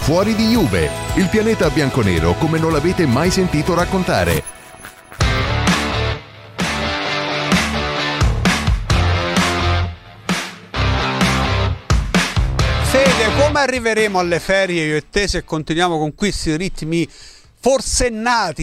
fuori di Juve, il pianeta bianconero come non l'avete mai sentito raccontare. Fede, come arriveremo alle ferie io e te se continuiamo con questi ritmi forsennati?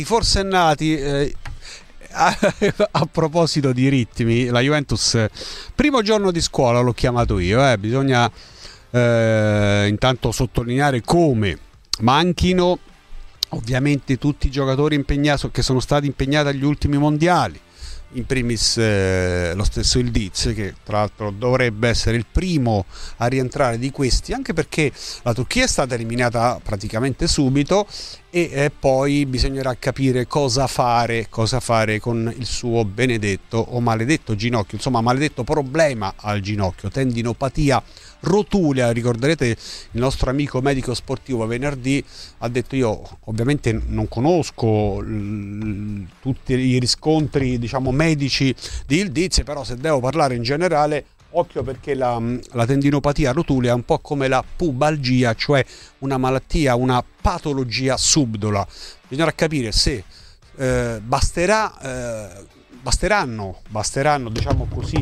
A proposito di ritmi, la Juventus, primo giorno di scuola l'ho chiamato io, bisogna intanto sottolineare come manchino ovviamente tutti i giocatori impegnati che sono stati impegnati agli ultimi mondiali, in primis lo stesso Yildiz, che tra l'altro dovrebbe essere il primo a rientrare di questi, anche perché la Turchia è stata eliminata praticamente subito e poi bisognerà capire cosa fare con il suo benedetto o maledetto ginocchio, insomma maledetto problema al ginocchio, tendinopatia rotulea. Ricorderete il nostro amico medico sportivo venerdì ha detto: io ovviamente non conosco tutti i riscontri medici di Yildiz, però se devo parlare in generale, occhio, perché la tendinopatia rotulea è un po' come la pubalgia, cioè una malattia, una patologia subdola. Bisognerà capire se basteranno diciamo così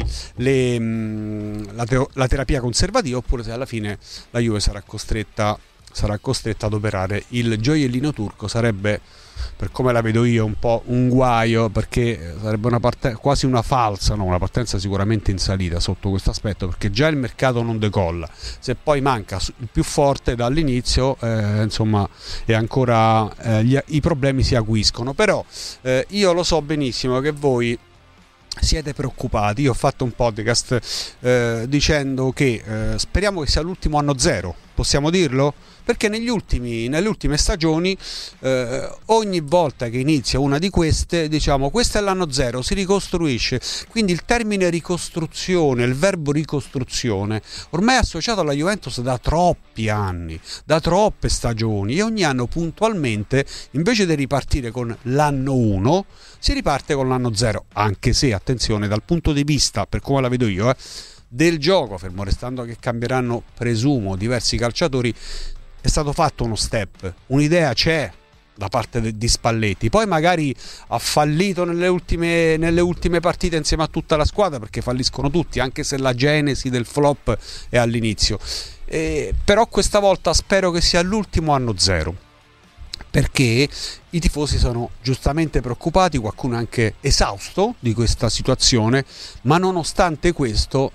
la terapia conservativa, oppure se alla fine la Juve sarà costretta ad operare il gioiellino turco. Sarebbe, per come la vedo io, un po' un guaio, perché sarebbe quasi una falsa, una partenza sicuramente in salita sotto questo aspetto, perché già il mercato non decolla, se poi manca il più forte dall'inizio, insomma, e ancora i problemi si acuiscono. Però io lo so benissimo che voi siete preoccupati. Io ho fatto un podcast dicendo che speriamo che sia l'ultimo anno zero, possiamo dirlo? Perché nelle ultime stagioni ogni volta che inizia una di queste, diciamo questo è l'anno zero, si ricostruisce. Quindi il termine ricostruzione, il verbo ricostruzione ormai è associato alla Juventus da troppi anni, da troppe stagioni, e ogni anno puntualmente, invece di ripartire con l'anno 1, si riparte con l'anno 0, anche se, attenzione, dal punto di vista, per come la vedo io, del gioco, fermo restando che cambieranno, presumo, diversi calciatori, è stato fatto uno step, un'idea c'è da parte di Spalletti. Poi magari ha fallito nelle ultime partite insieme a tutta la squadra, perché falliscono tutti, anche se la genesi del flop è all'inizio. Però questa volta spero che sia l'ultimo anno zero, perché i tifosi sono giustamente preoccupati, qualcuno è anche esausto di questa situazione, ma nonostante questo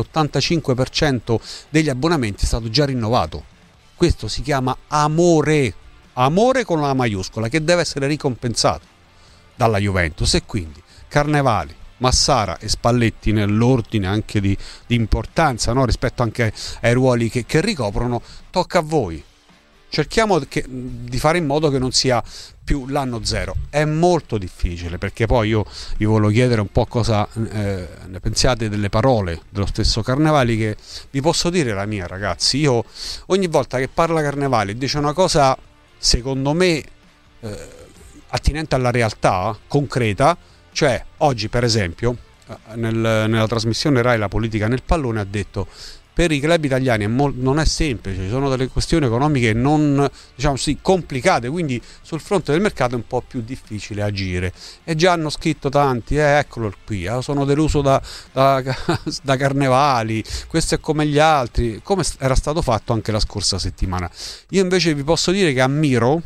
l'85% degli abbonamenti è stato già rinnovato. Questo si chiama amore con la maiuscola, che deve essere ricompensato dalla Juventus. E quindi Carnevali, Massara e Spalletti, nell'ordine anche di importanza, no? Rispetto anche ai ruoli che ricoprono, tocca a voi. Cerchiamo di fare in modo che non sia più l'anno zero. È molto difficile, perché poi io vi voglio chiedere un po' cosa ne pensiate delle parole dello stesso Carnevali, che vi posso dire la mia, ragazzi. Io ogni volta che parla Carnevali dice una cosa, secondo me, attinente alla realtà concreta. Cioè, oggi per esempio nella trasmissione Rai La politica nel pallone ha detto: per i club italiani non è semplice, ci sono delle questioni economiche non, diciamo sì, complicate, quindi sul fronte del mercato è un po' più difficile agire. E già hanno scritto tanti, eccolo qui, sono deluso da Carnevali, questo è come gli altri, come era stato fatto anche la scorsa settimana. Io invece vi posso dire che ammiro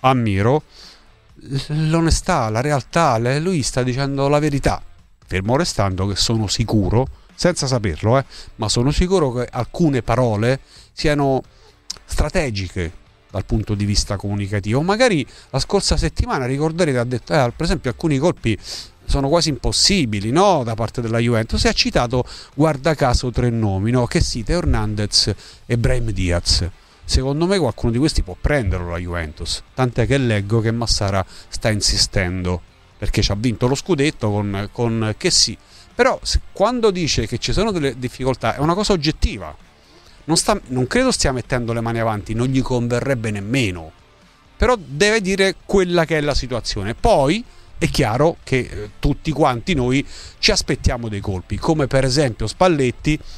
l'onestà, la realtà. Lui sta dicendo la verità, fermo restando che sono sicuro, senza saperlo, ma sono sicuro che alcune parole siano strategiche dal punto di vista comunicativo. Magari la scorsa settimana, ricorderete, ha detto per esempio alcuni colpi sono quasi impossibili, no, da parte della Juventus, e ha citato, guarda caso, 3 nomi, no, che sì, Teo Hernandez e Brahim Diaz. Secondo me qualcuno di questi può prenderlo la Juventus, tant'è che leggo che Massara sta insistendo, perché ci ha vinto lo scudetto con che sì. Però quando dice che ci sono delle difficoltà è una cosa oggettiva, non credo stia mettendo le mani avanti, non gli converrebbe nemmeno, però deve dire quella che è la situazione. Poi è chiaro che tutti quanti noi ci aspettiamo dei colpi, come per esempio Spalletti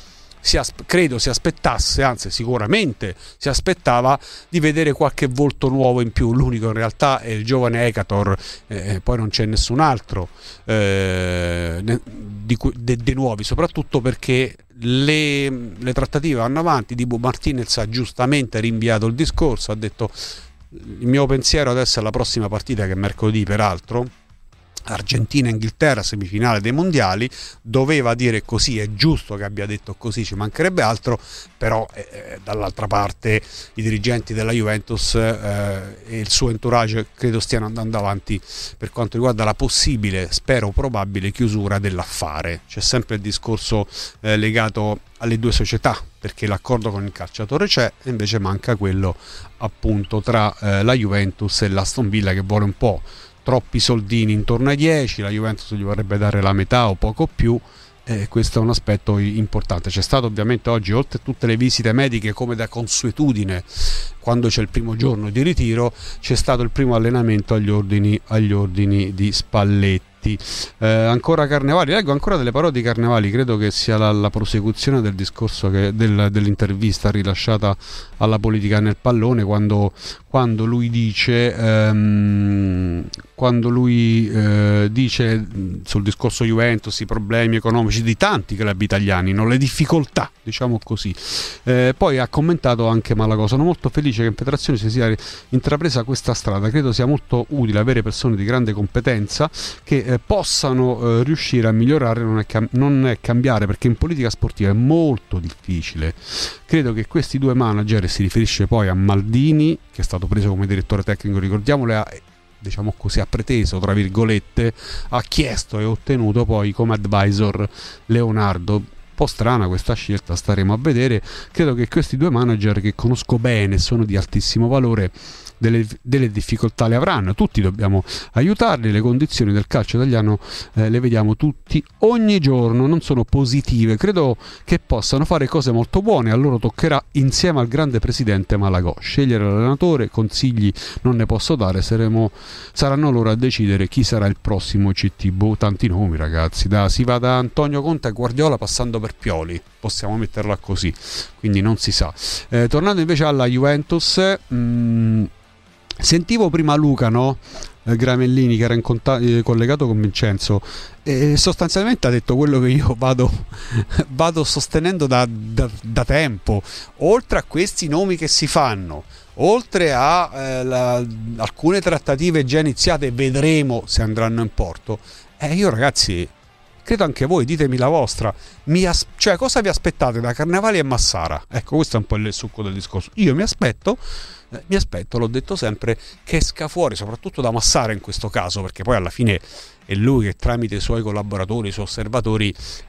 credo si aspettasse, anzi sicuramente si aspettava di vedere qualche volto nuovo in più. L'unico in realtà è il giovane Ekator, poi non c'è nessun altro dei nuovi, soprattutto perché le trattative vanno avanti. Dibu Martinez ha giustamente rinviato il discorso, ha detto il mio pensiero adesso è la prossima partita, che è mercoledì peraltro, Argentina-Inghilterra, semifinale dei mondiali. Doveva dire così, è giusto che abbia detto così, ci mancherebbe altro, però dall'altra parte i dirigenti della Juventus e il suo entourage credo stiano andando avanti per quanto riguarda la possibile, spero probabile, chiusura dell'affare. C'è sempre il discorso legato alle due società, perché l'accordo con il calciatore c'è, e invece manca quello appunto tra la Juventus e l'Aston Villa, che vuole un po' troppi soldini intorno ai 10, la Juventus gli vorrebbe dare la metà o poco più, e questo è un aspetto importante. C'è stato ovviamente oggi, oltre a tutte le visite mediche come da consuetudine quando c'è il primo giorno di ritiro, c'è stato il primo allenamento agli ordini di Spalletti. Ancora Carnevali, leggo ancora delle parole di Carnevali, credo che sia la prosecuzione del discorso dell'intervista rilasciata alla Politica nel Pallone, quando lui dice sul discorso Juventus i problemi economici di tanti club italiani, non le difficoltà, diciamo così. Poi ha commentato anche Malago: sono molto felice che in federazione si sia intrapresa questa strada, credo sia molto utile avere persone di grande competenza che possano riuscire a migliorare, non è cambiare, perché in politica sportiva è molto difficile. Credo che questi due manager, si riferisce poi a Maldini, che è stato preso come direttore tecnico, ricordiamolo, diciamo così, ha preteso, tra virgolette, ha chiesto e ottenuto poi come advisor Leonardo. Un po' strana questa scelta, staremo a vedere. Credo che questi due manager, che conosco bene, sono di altissimo valore, delle difficoltà le avranno, tutti dobbiamo aiutarli. Le condizioni del calcio italiano le vediamo tutti ogni giorno, non sono positive, credo che possano fare cose molto buone. A loro toccherà, insieme al grande presidente Malagò, scegliere l'allenatore. Consigli non ne posso dare, saranno loro a decidere chi sarà il prossimo CT. Tanti nomi, ragazzi, si va da Antonio Conte a Guardiola passando per Pioli, possiamo metterla così, quindi non si sa. Tornando invece alla Juventus, sentivo prima Luca, no? Gramellini, che era collegato con Vincenzo, e sostanzialmente ha detto quello che io vado sostenendo da tempo. Oltre a questi nomi che si fanno, oltre a alcune trattative già iniziate, vedremo se andranno in porto. Io, ragazzi, credo anche voi, ditemi la vostra. Cioè, cosa vi aspettate da Carnevali e Massara? Ecco, questo è un po' il succo del discorso. Io mi aspetto, l'ho detto sempre, che esca fuori, soprattutto da Massara in questo caso, perché poi alla fine è lui che tramite i suoi collaboratori, i suoi osservatori,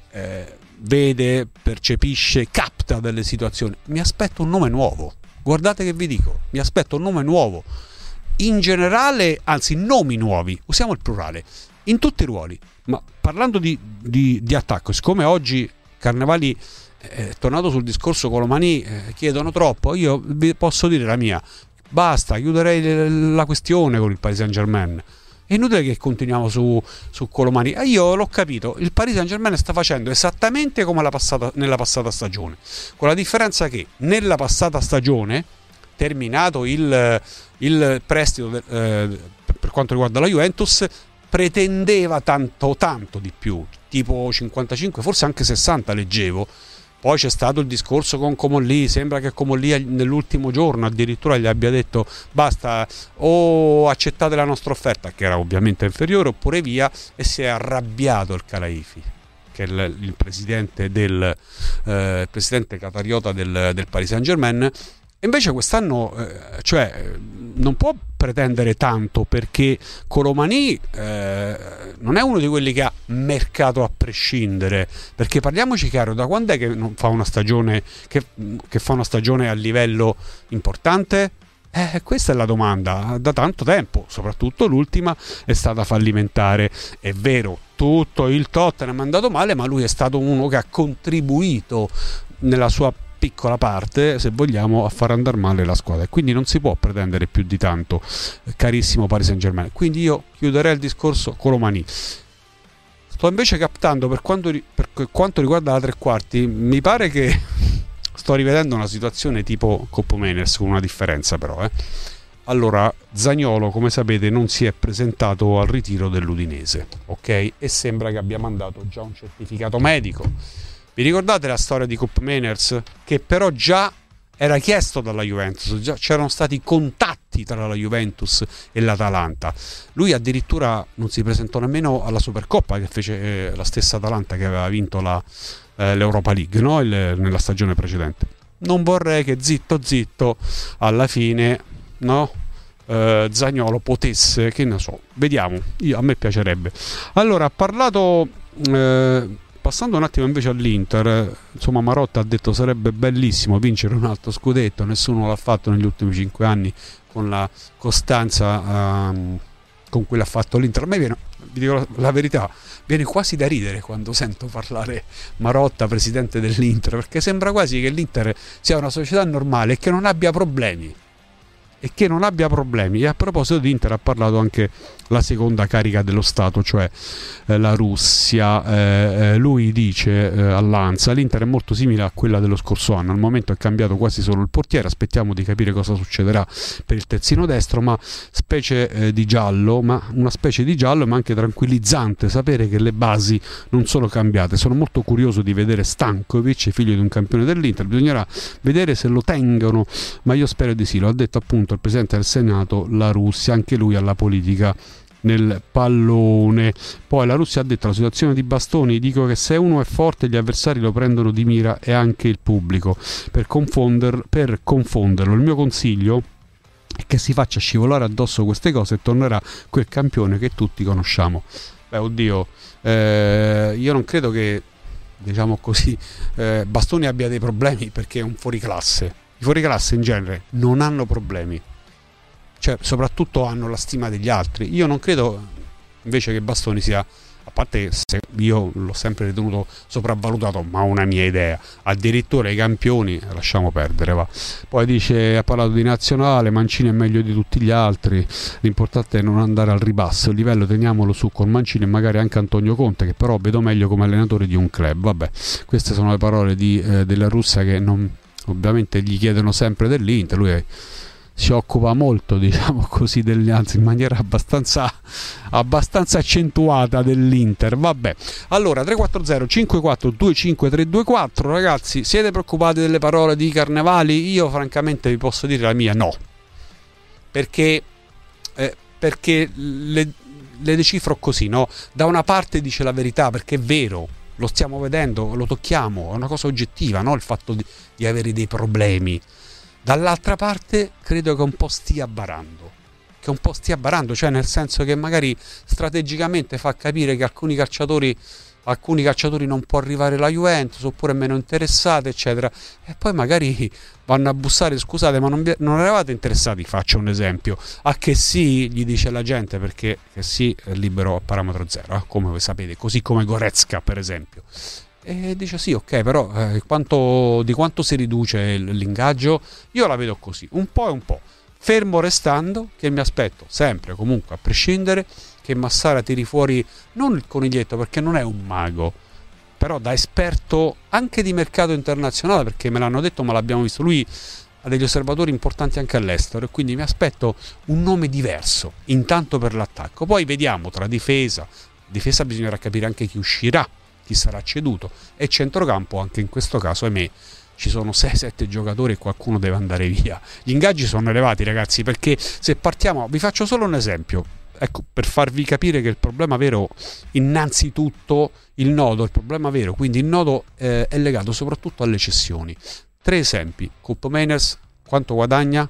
vede, percepisce, capta delle situazioni. Mi aspetto un nome nuovo. Guardate che vi dico, mi aspetto un nome nuovo. In generale, anzi, nomi nuovi, usiamo il plurale, in tutti i ruoli. Ma parlando di attacco, siccome oggi Carnevali è tornato sul discorso Colomani, chiedono troppo, io vi posso dire la mia: basta, chiuderei la questione con il Paris Saint-Germain. È inutile che continuiamo su Colomani. Io l'ho capito, il Paris Saint-Germain sta facendo esattamente come nella passata stagione, con la differenza che nella passata stagione, terminato il prestito per quanto riguarda la Juventus, pretendeva tanto di più, tipo 55, forse anche 60 leggevo. Poi c'è stato il discorso con Comolli, sembra che Comolli nell'ultimo giorno addirittura gli abbia detto basta, o accettate la nostra offerta, che era ovviamente inferiore, oppure via, e si è arrabbiato il Khelaifi, che è il presidente presidente qatariota del Paris Saint-Germain. Invece quest'anno non può pretendere tanto, perché Colomani non è uno di quelli che ha mercato a prescindere, perché parliamoci chiaro, da quando è che non fa una stagione che fa una stagione a livello importante? Questa è la domanda. Da tanto tempo, soprattutto l'ultima è stata fallimentare. È vero, tutto il Tottenham è andato male, ma lui è stato uno che ha contribuito nella sua piccola parte, se vogliamo, a far andare male la squadra, e quindi non si può pretendere più di tanto, carissimo Paris Saint-Germain. Quindi io chiuderei il discorso Colomani. Sto invece captando per quanto riguarda la tre quarti, mi pare che sto rivedendo una situazione tipo Coppa Meiners, con una differenza però. Allora, Zaniolo, come sapete, non si è presentato al ritiro dell'Udinese, ok? E sembra che abbia mandato già un certificato medico. Vi ricordate la storia di Coppa Meiners? Che però già era chiesto dalla Juventus, già c'erano stati contatti tra la Juventus e l'Atalanta. Lui addirittura non si presentò nemmeno alla Supercoppa, che fece la stessa Atalanta che aveva vinto l'Europa League, no? Nella stagione precedente. Non vorrei che zitto alla fine, no? Zaniolo potesse, che ne so, vediamo, a me piacerebbe. Allora, ha parlato, passando un attimo invece all'Inter, insomma Marotta ha detto sarebbe bellissimo vincere un altro scudetto, nessuno l'ha fatto negli ultimi 5 anni con la costanza con cui l'ha fatto l'Inter. A me viene, vi dico la verità, viene quasi da ridere quando sento parlare Marotta, presidente dell'Inter, perché sembra quasi che l'Inter sia una società normale e che non abbia problemi. E a proposito di Inter ha parlato anche la seconda carica dello Stato, cioè la Russia. Lui dice all'ANSA: l'Inter è molto simile a quella dello scorso anno, al momento è cambiato quasi solo il portiere, aspettiamo di capire cosa succederà per il terzino destro, ma una specie di giallo, ma anche tranquillizzante sapere che le basi non sono cambiate. Sono molto curioso di vedere Stankovic, figlio di un campione dell'Inter, bisognerà vedere se lo tengono, ma io spero di sì. Lo ha detto appunto il presidente del Senato, la Russia, anche lui alla politica nel pallone. Poi la Russia ha detto: la situazione di Bastoni, dico che se uno è forte gli avversari lo prendono di mira e anche il pubblico per confonderlo. Il mio consiglio è che si faccia scivolare addosso queste cose e tornerà quel campione che tutti conosciamo. Io non credo che, diciamo così, Bastoni abbia dei problemi, perché è un fuoriclasse. I fuoriclasse in genere non hanno problemi, cioè soprattutto hanno la stima degli altri. Io non credo invece che Bastoni sia, a parte che io l'ho sempre ritenuto sopravvalutato, ma una mia idea, addirittura i campioni lasciamo perdere, va. Poi dice, ha parlato di nazionale, Mancini è meglio di tutti gli altri, l'importante è non andare al ribasso, il livello teniamolo su con Mancini e magari anche Antonio Conte, che però vedo meglio come allenatore di un club. Vabbè, queste sono le parole della Russia, che non, ovviamente gli chiedono sempre dell'Inter. Lui si occupa molto, diciamo così, anzi in maniera abbastanza accentuata dell'Inter. Vabbè, allora 340 54 25 324, ragazzi, siete preoccupati delle parole di Carnevali? Io francamente vi posso dire la mia: no, perché le decifro così, no? Da una parte dice la verità, perché è vero, lo stiamo vedendo, lo tocchiamo, è una cosa oggettiva, no? Il fatto di avere dei problemi. Dall'altra parte credo che un po' stia barando, cioè nel senso che magari strategicamente fa capire che alcuni calciatori non può arrivare la Juventus, oppure meno interessati, eccetera, e poi magari vanno a bussare: scusate, ma non eravate interessati, faccio un esempio, a che sì, gli dice la gente, perché che sì è libero a parametro zero, come voi sapete, così come Goretzka per esempio. E dice sì, ok, però di quanto si riduce l'ingaggio? Io la vedo così, un po' e un po', fermo restando che mi aspetto sempre, comunque, a prescindere, che Massara tiri fuori non il coniglietto, perché non è un mago, però da esperto anche di mercato internazionale, perché me l'hanno detto, ma l'abbiamo visto, lui ha degli osservatori importanti anche all'estero, e quindi mi aspetto un nome diverso, intanto per l'attacco. Poi vediamo tra difesa bisognerà capire anche chi uscirà, chi sarà ceduto, e centrocampo, anche in questo caso, ahimè, ci sono 6-7 giocatori e qualcuno deve andare via. Gli ingaggi sono elevati, ragazzi, perché se partiamo, vi faccio solo un esempio, ecco, per farvi capire che il problema vero, innanzitutto il problema vero, quindi il nodo è legato soprattutto alle cessioni. 3 esempi: Coppa Meiners quanto guadagna?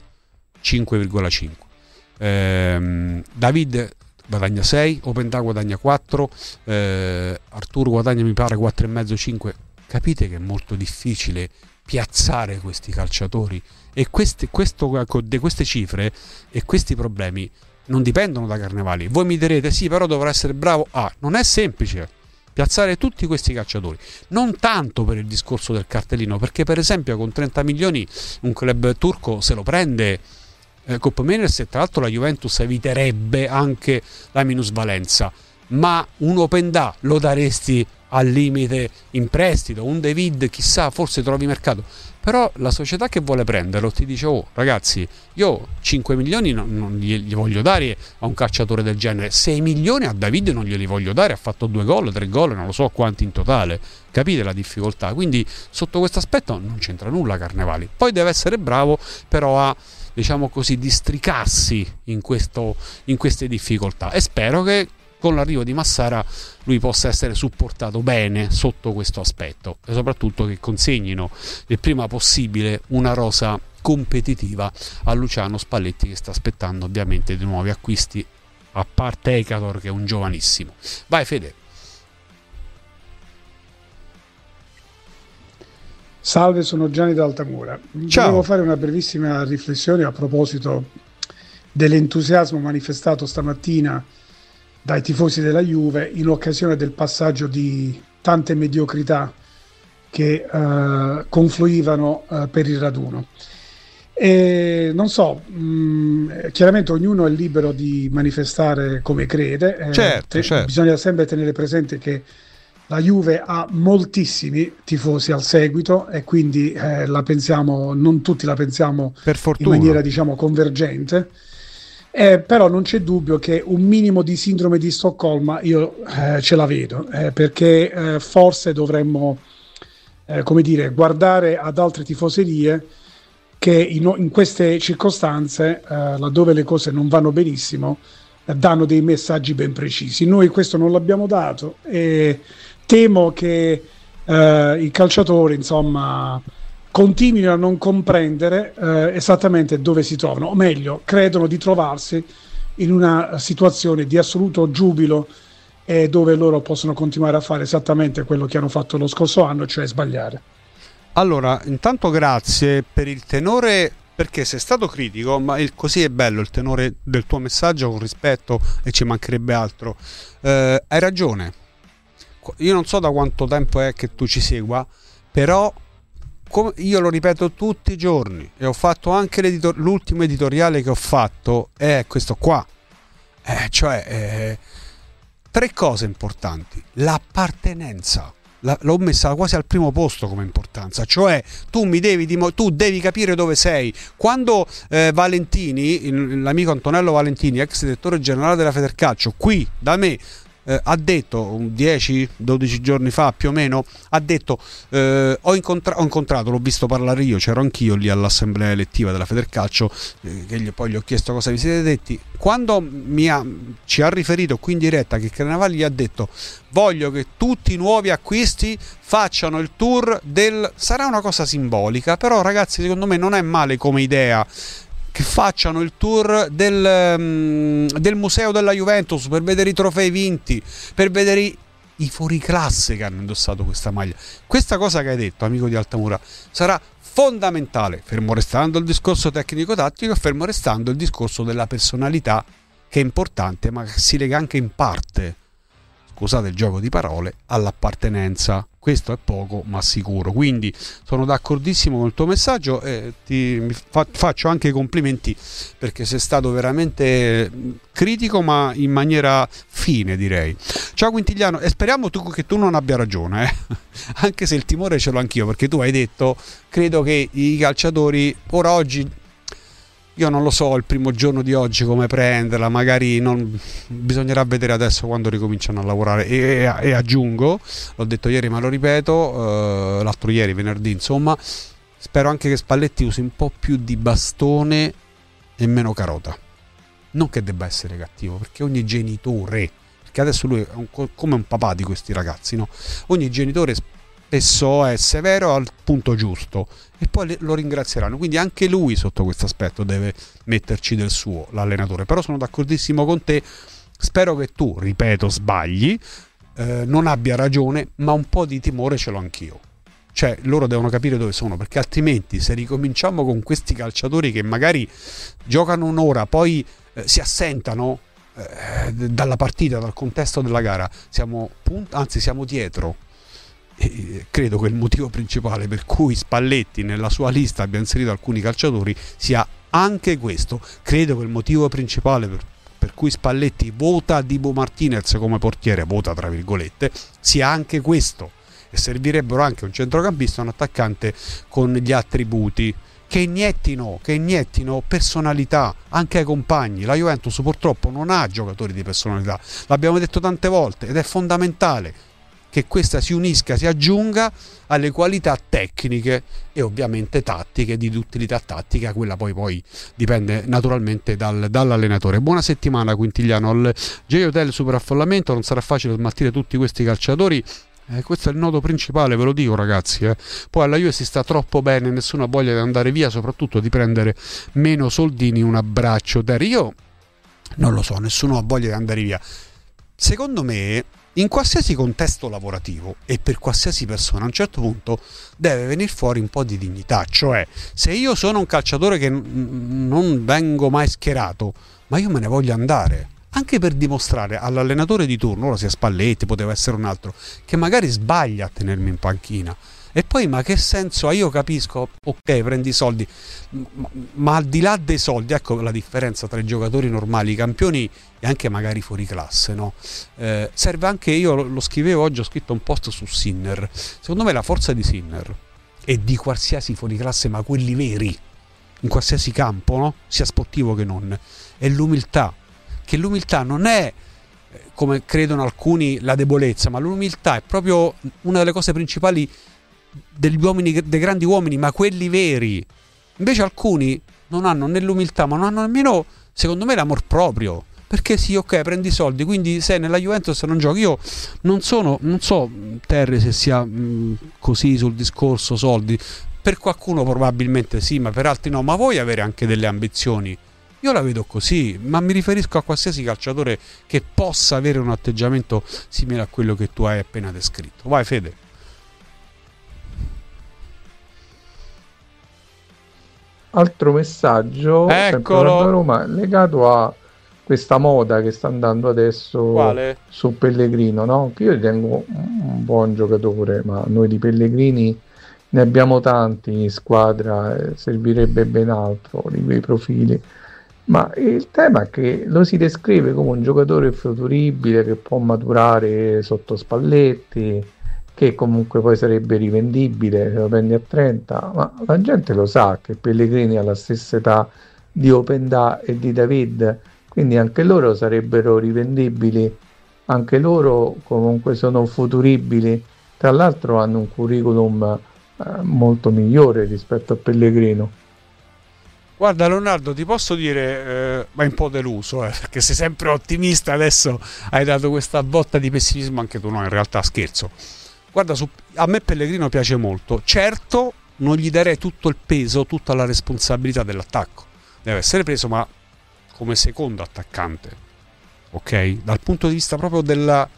5,5. David guadagna 6, Openda guadagna 4, Arturo guadagna mi pare 4,5-5. Capite che è molto difficile piazzare questi calciatori, e queste cifre e questi problemi non dipendono da Carnevali. Voi mi direte sì, però dovrà essere bravo. Non è semplice piazzare tutti questi calciatori, non tanto per il discorso del cartellino, perché per esempio con 30 milioni un club turco se lo prende Coppa Meiners, e tra l'altro la Juventus eviterebbe anche la minusvalenza. ma un Openda lo daresti al limite in prestito, un David chissà, forse trovi mercato, però la società che vuole prenderlo ti dice: oh ragazzi, io 5 milioni non gli voglio dare a un calciatore del genere, 6 milioni a David non glieli voglio dare, ha fatto 2 gol, 3 gol, non lo so quanti in totale, capite la difficoltà? Quindi sotto questo aspetto non c'entra nulla Carnevali, poi deve essere bravo però a, diciamo così, districarsi in queste difficoltà, e spero che con l'arrivo di Massara lui possa essere supportato bene sotto questo aspetto, e soprattutto che consegnino il prima possibile una rosa competitiva a Luciano Spalletti, che sta aspettando ovviamente di nuovi acquisti, a parte Ekator che è un giovanissimo. Vai Fede. Salve, sono Gianni da Altamura. Ciao. Volevo fare una brevissima riflessione a proposito dell'entusiasmo manifestato stamattina dai tifosi della Juve in occasione del passaggio di tante mediocrità che confluivano per il raduno. E non so, chiaramente ognuno è libero di manifestare come crede. Certo. Bisogna sempre tenere presente che la Juve ha moltissimi tifosi al seguito, e quindi la pensiamo, non tutti la pensiamo per fortuna, in maniera, diciamo, convergente. Però non c'è dubbio che un minimo di sindrome di Stoccolma io ce la vedo, perché forse dovremmo come dire, guardare ad altre tifoserie che in queste circostanze, laddove le cose non vanno benissimo, danno dei messaggi ben precisi. Noi questo non l'abbiamo dato, e temo che i calciatori, insomma, continuino a non comprendere esattamente dove si trovano, o meglio, credono di trovarsi in una situazione di assoluto giubilo, dove loro possono continuare a fare esattamente quello che hanno fatto lo scorso anno, cioè sbagliare. Allora, intanto grazie per il tenore, perché sei stato critico, ma così è bello il tenore del tuo messaggio, con rispetto, e ci mancherebbe altro. Hai ragione, io non so da quanto tempo è che tu ci segua, però io lo ripeto tutti i giorni, e ho fatto anche l'ultimo editoriale che ho fatto è questo qua, cioè 3 cose importanti: l'appartenenza, l'ho messa quasi al primo posto come importanza, cioè tu devi capire dove sei. Quando Valentini, l'amico Antonello Valentini, ex direttore generale della Federcalcio, qui da me ha detto 10-12 giorni fa più o meno, ha detto ho incontrato, l'ho visto parlare io, c'ero anch'io lì all'assemblea elettiva della Federcalcio, che poi gli ho chiesto cosa vi siete detti. Quando ci ha riferito qui in diretta che Carnevali gli ha detto: voglio che tutti i nuovi acquisti facciano il tour sarà una cosa simbolica, però ragazzi, secondo me non è male come idea che facciano il tour del museo della Juventus per vedere i trofei vinti, per vedere i fuoriclasse che hanno indossato questa maglia. Questa cosa che hai detto, amico di Altamura, sarà fondamentale, fermo restando il discorso tecnico-tattico e fermo restando il discorso della personalità, che è importante, ma che si lega anche in parte, scusate il gioco di parole, all'appartenenza. Questo è poco ma sicuro. Quindi sono d'accordissimo con il tuo messaggio, e faccio anche i complimenti, perché sei stato veramente critico, ma in maniera fine, direi. Ciao Quintigliano, e speriamo che tu non abbia ragione, anche se il timore ce l'ho anch'io, perché tu hai detto: credo che i calciatori oggi, io non lo so il primo giorno di oggi come prenderla, magari bisognerà vedere adesso quando ricominciano a lavorare, e aggiungo, l'ho detto ieri ma lo ripeto, l'altro ieri, venerdì, insomma, spero anche che Spalletti usi un po' più di bastone e meno carota. Non che debba essere cattivo, perché ogni genitore, perché adesso lui è come un papà di questi ragazzi, no? Ogni genitore spesso è severo al punto giusto, e poi lo ringrazieranno, quindi anche lui sotto questo aspetto deve metterci del suo, l'allenatore. Però sono d'accordissimo con te, spero che tu, ripeto, sbagli, non abbia ragione, ma un po' di timore ce l'ho anch'io. Cioè loro devono capire dove sono, perché altrimenti, se ricominciamo con questi calciatori che magari giocano un'ora, poi si assentano dalla partita, dal contesto della gara, siamo dietro. E credo che il motivo principale per cui Spalletti nella sua lista abbia inserito alcuni calciatori sia anche questo. Credo che il motivo principale per per cui Spalletti vota Dibu Martinez come portiere, vota tra virgolette, sia anche questo, e servirebbero anche un centrocampista e un attaccante con gli attributi che iniettino personalità anche ai compagni. La Juventus purtroppo non ha giocatori di personalità, l'abbiamo detto tante volte, ed è fondamentale che questa si unisca, si aggiunga alle qualità tecniche e ovviamente tattiche, di utilità tattica, quella poi dipende naturalmente dall'allenatore. Buona settimana Quintigliano. Al J-Hotel superaffollamento, non sarà facile smaltire tutti questi calciatori. Questo è il nodo principale, ve lo dico ragazzi. Poi alla Juve si sta troppo bene, nessuno ha voglia di andare via, soprattutto di prendere meno soldini. Un abbraccio Terry. Io non lo so, nessuno ha voglia di andare via. Secondo me in qualsiasi contesto lavorativo e per qualsiasi persona a un certo punto deve venire fuori un po' di dignità. Cioè, se io sono un calciatore che non vengo mai schierato, ma io me ne voglio andare, anche per dimostrare all'allenatore di turno, ora sia Spalletti, poteva essere un altro, che magari sbaglia a tenermi in panchina. E poi ma che senso ha? Io capisco, ok, prendi i soldi, ma al di là dei soldi, ecco la differenza tra i giocatori normali, i campioni e anche magari fuori classe, no? Serve anche, io lo scrivevo oggi, ho scritto un post su Sinner. Secondo me la forza di Sinner e di qualsiasi fuori classe, ma quelli veri, in qualsiasi campo, no? Sia sportivo che non, è l'umiltà. Che l'umiltà non è, come credono alcuni, la debolezza, ma l'umiltà è proprio una delle cose principali degli uomini, dei grandi uomini, ma quelli veri. Invece alcuni non hanno né l'umiltà, ma non hanno nemmeno, secondo me, l'amor proprio, perché sì, ok, prendi i soldi, quindi sei nella Juventus non giochi. Io non so Terry se sia così sul discorso soldi, per qualcuno probabilmente sì, ma per altri no. Ma vuoi avere anche delle ambizioni? Io la vedo così, ma mi riferisco a qualsiasi calciatore che possa avere un atteggiamento simile a quello che tu hai appena descritto. Vai Fede. Altro messaggio, eccolo, da Roma, legato a questa moda che sta andando adesso. Quale? Su Pellegrino, no? Che io ritengo un buon giocatore, ma noi di Pellegrini ne abbiamo tanti in squadra, servirebbe ben altro di quei profili. Ma il tema è che lo si descrive come un giocatore futuribile che può maturare sotto Spalletti, che comunque poi sarebbe rivendibile se lo prendi a 30, ma la gente lo sa che Pellegrini ha la stessa età di Openda e di David, quindi anche loro sarebbero rivendibili, anche loro comunque sono futuribili, tra l'altro hanno un curriculum molto migliore rispetto a Pellegrino. Guarda Leonardo, ti posso dire, ma è un po' deluso, perché sei sempre ottimista, adesso hai dato questa botta di pessimismo anche tu. No, in realtà scherzo. Guarda, a me Pellegrino piace molto, certo non gli darei tutto il peso, tutta la responsabilità dell'attacco, deve essere preso ma come secondo attaccante, ok? Dal punto di vista proprio della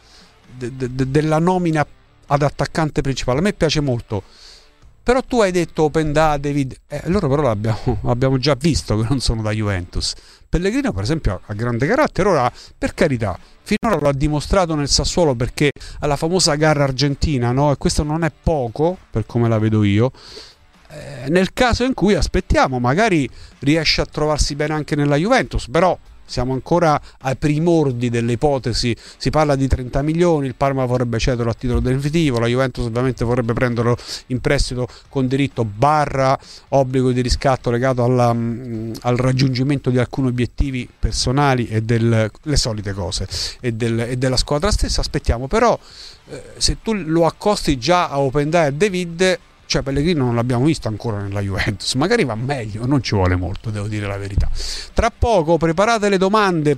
nomina ad attaccante principale, a me piace molto. Però tu hai detto Openda, David, loro però l'abbiamo già visto che non sono da Juventus. Pellegrino per esempio ha grande carattere, ora per carità, finora lo ha dimostrato nel Sassuolo perché ha la famosa gara argentina, no? E questo non è poco per come la vedo io. Nel caso in cui aspettiamo, magari riesce a trovarsi bene anche nella Juventus, però siamo ancora ai primordi delle ipotesi, si parla di 30 milioni, il Parma vorrebbe cederlo a titolo definitivo, la Juventus ovviamente vorrebbe prenderlo in prestito con diritto / obbligo di riscatto legato al raggiungimento di alcuni obiettivi personali e le solite cose e della squadra stessa. Aspettiamo, però se tu lo accosti già a Openda e David, cioè Pellegrino non l'abbiamo visto ancora nella Juventus, magari va meglio, non ci vuole molto, devo dire la verità. Tra poco preparate le domande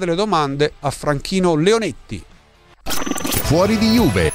a Franchino Leonetti. Fuori di Juve.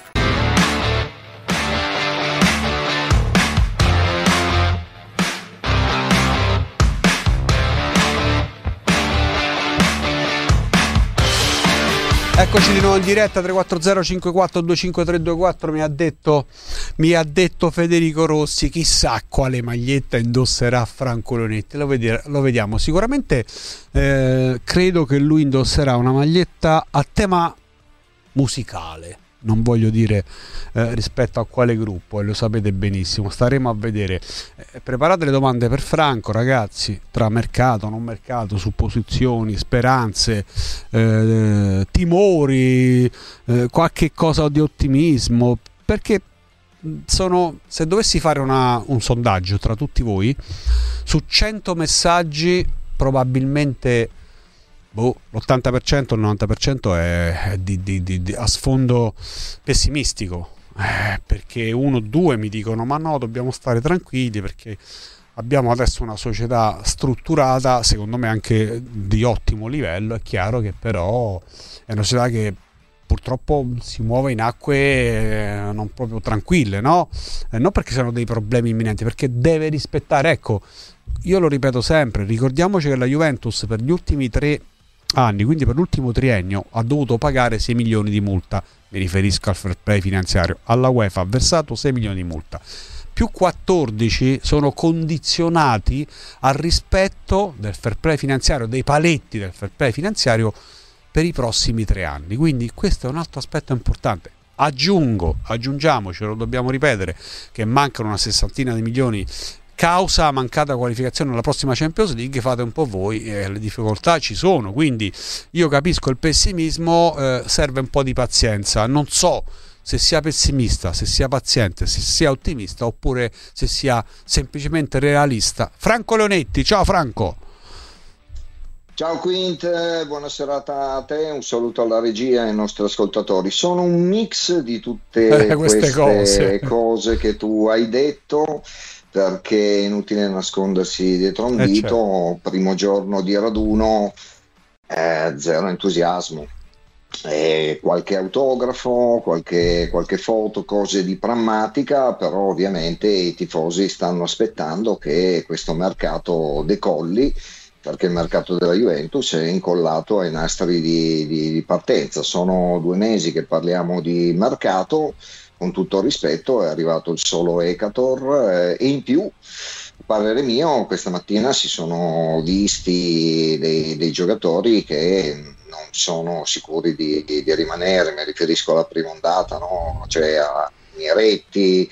Eccoci di nuovo in diretta, 340 54 25324. Mi ha detto Federico Rossi, chissà quale maglietta indosserà Franco Leonetti, lo vediamo. Sicuramente credo che lui indosserà una maglietta a tema musicale, non voglio dire rispetto a quale gruppo, e lo sapete benissimo, staremo a vedere. Preparate le domande per Franco, ragazzi, tra mercato, non mercato, supposizioni, speranze, timori, qualche cosa di ottimismo, perché se dovessi fare un sondaggio tra tutti voi, su 100 messaggi probabilmente l'80%, il 90% è a sfondo pessimistico, perché 1 o 2 mi dicono ma no, dobbiamo stare tranquilli perché abbiamo adesso una società strutturata, secondo me anche di ottimo livello. È chiaro che però è una società che purtroppo si muove in acque non proprio tranquille, no? Non perché siano dei problemi imminenti, perché deve rispettare, ecco, io lo ripeto sempre, ricordiamoci che la Juventus per gli ultimi 3 anni, quindi per l'ultimo triennio, ha dovuto pagare 6 milioni di multa, mi riferisco al fair play finanziario, alla UEFA ha versato 6 milioni di multa, più 14 sono condizionati al rispetto del fair play finanziario, dei paletti del fair play finanziario per i prossimi 3 anni, quindi questo è un altro aspetto importante. Aggiungiamoci, lo dobbiamo ripetere, che mancano una 60ina di milioni causa mancata qualificazione alla prossima Champions League. Fate un po' voi, le difficoltà ci sono, quindi io capisco il pessimismo, serve un po' di pazienza, non so se sia pessimista, se sia paziente, se sia ottimista oppure se sia semplicemente realista. Franco Leonetti, ciao Franco. Ciao Quint, buona serata a te, un saluto alla regia e ai nostri ascoltatori. Sono un mix di tutte queste cose che tu hai detto, perché è inutile nascondersi dietro un dito. Certo. Primo giorno di raduno, zero entusiasmo, qualche autografo, qualche foto, cose di prammatica, però ovviamente i tifosi stanno aspettando che questo mercato decolli, perché il mercato della Juventus è incollato ai nastri di partenza. Sono 2 mesi che parliamo di mercato, con tutto il rispetto è arrivato il solo Ekator, e in più, a parere mio, questa mattina si sono visti dei giocatori che non sono sicuri di rimanere. Mi riferisco alla prima ondata, no? Cioè a Miretti,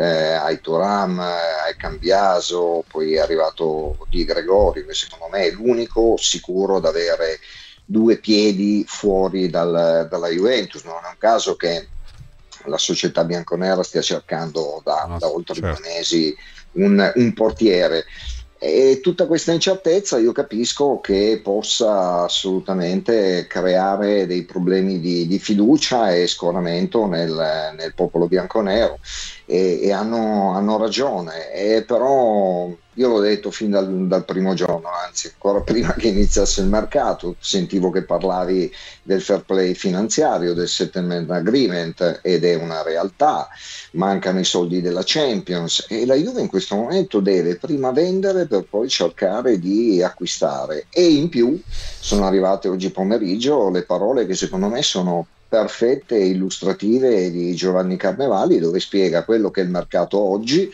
ai Thuram, ai Cambiaso, poi è arrivato Di Gregorio, che secondo me è l'unico sicuro ad avere 2 piedi fuori dalla Juventus. Non è un caso che la società bianconera stia cercando da oltre 2 mesi un portiere. E tutta questa incertezza io capisco che possa assolutamente creare dei problemi di fiducia e scoramento nel popolo bianconero, e hanno ragione, però io l'ho detto fin dal primo giorno, anzi ancora prima che iniziasse il mercato. Sentivo che parlavi del fair play finanziario, del settlement agreement, ed è una realtà. Mancano i soldi della Champions e la Juve in questo momento deve prima vendere per poi cercare di acquistare. E in più sono arrivate oggi pomeriggio le parole che secondo me sono perfette e illustrative di Giovanni Carnevali, dove spiega quello che è il mercato oggi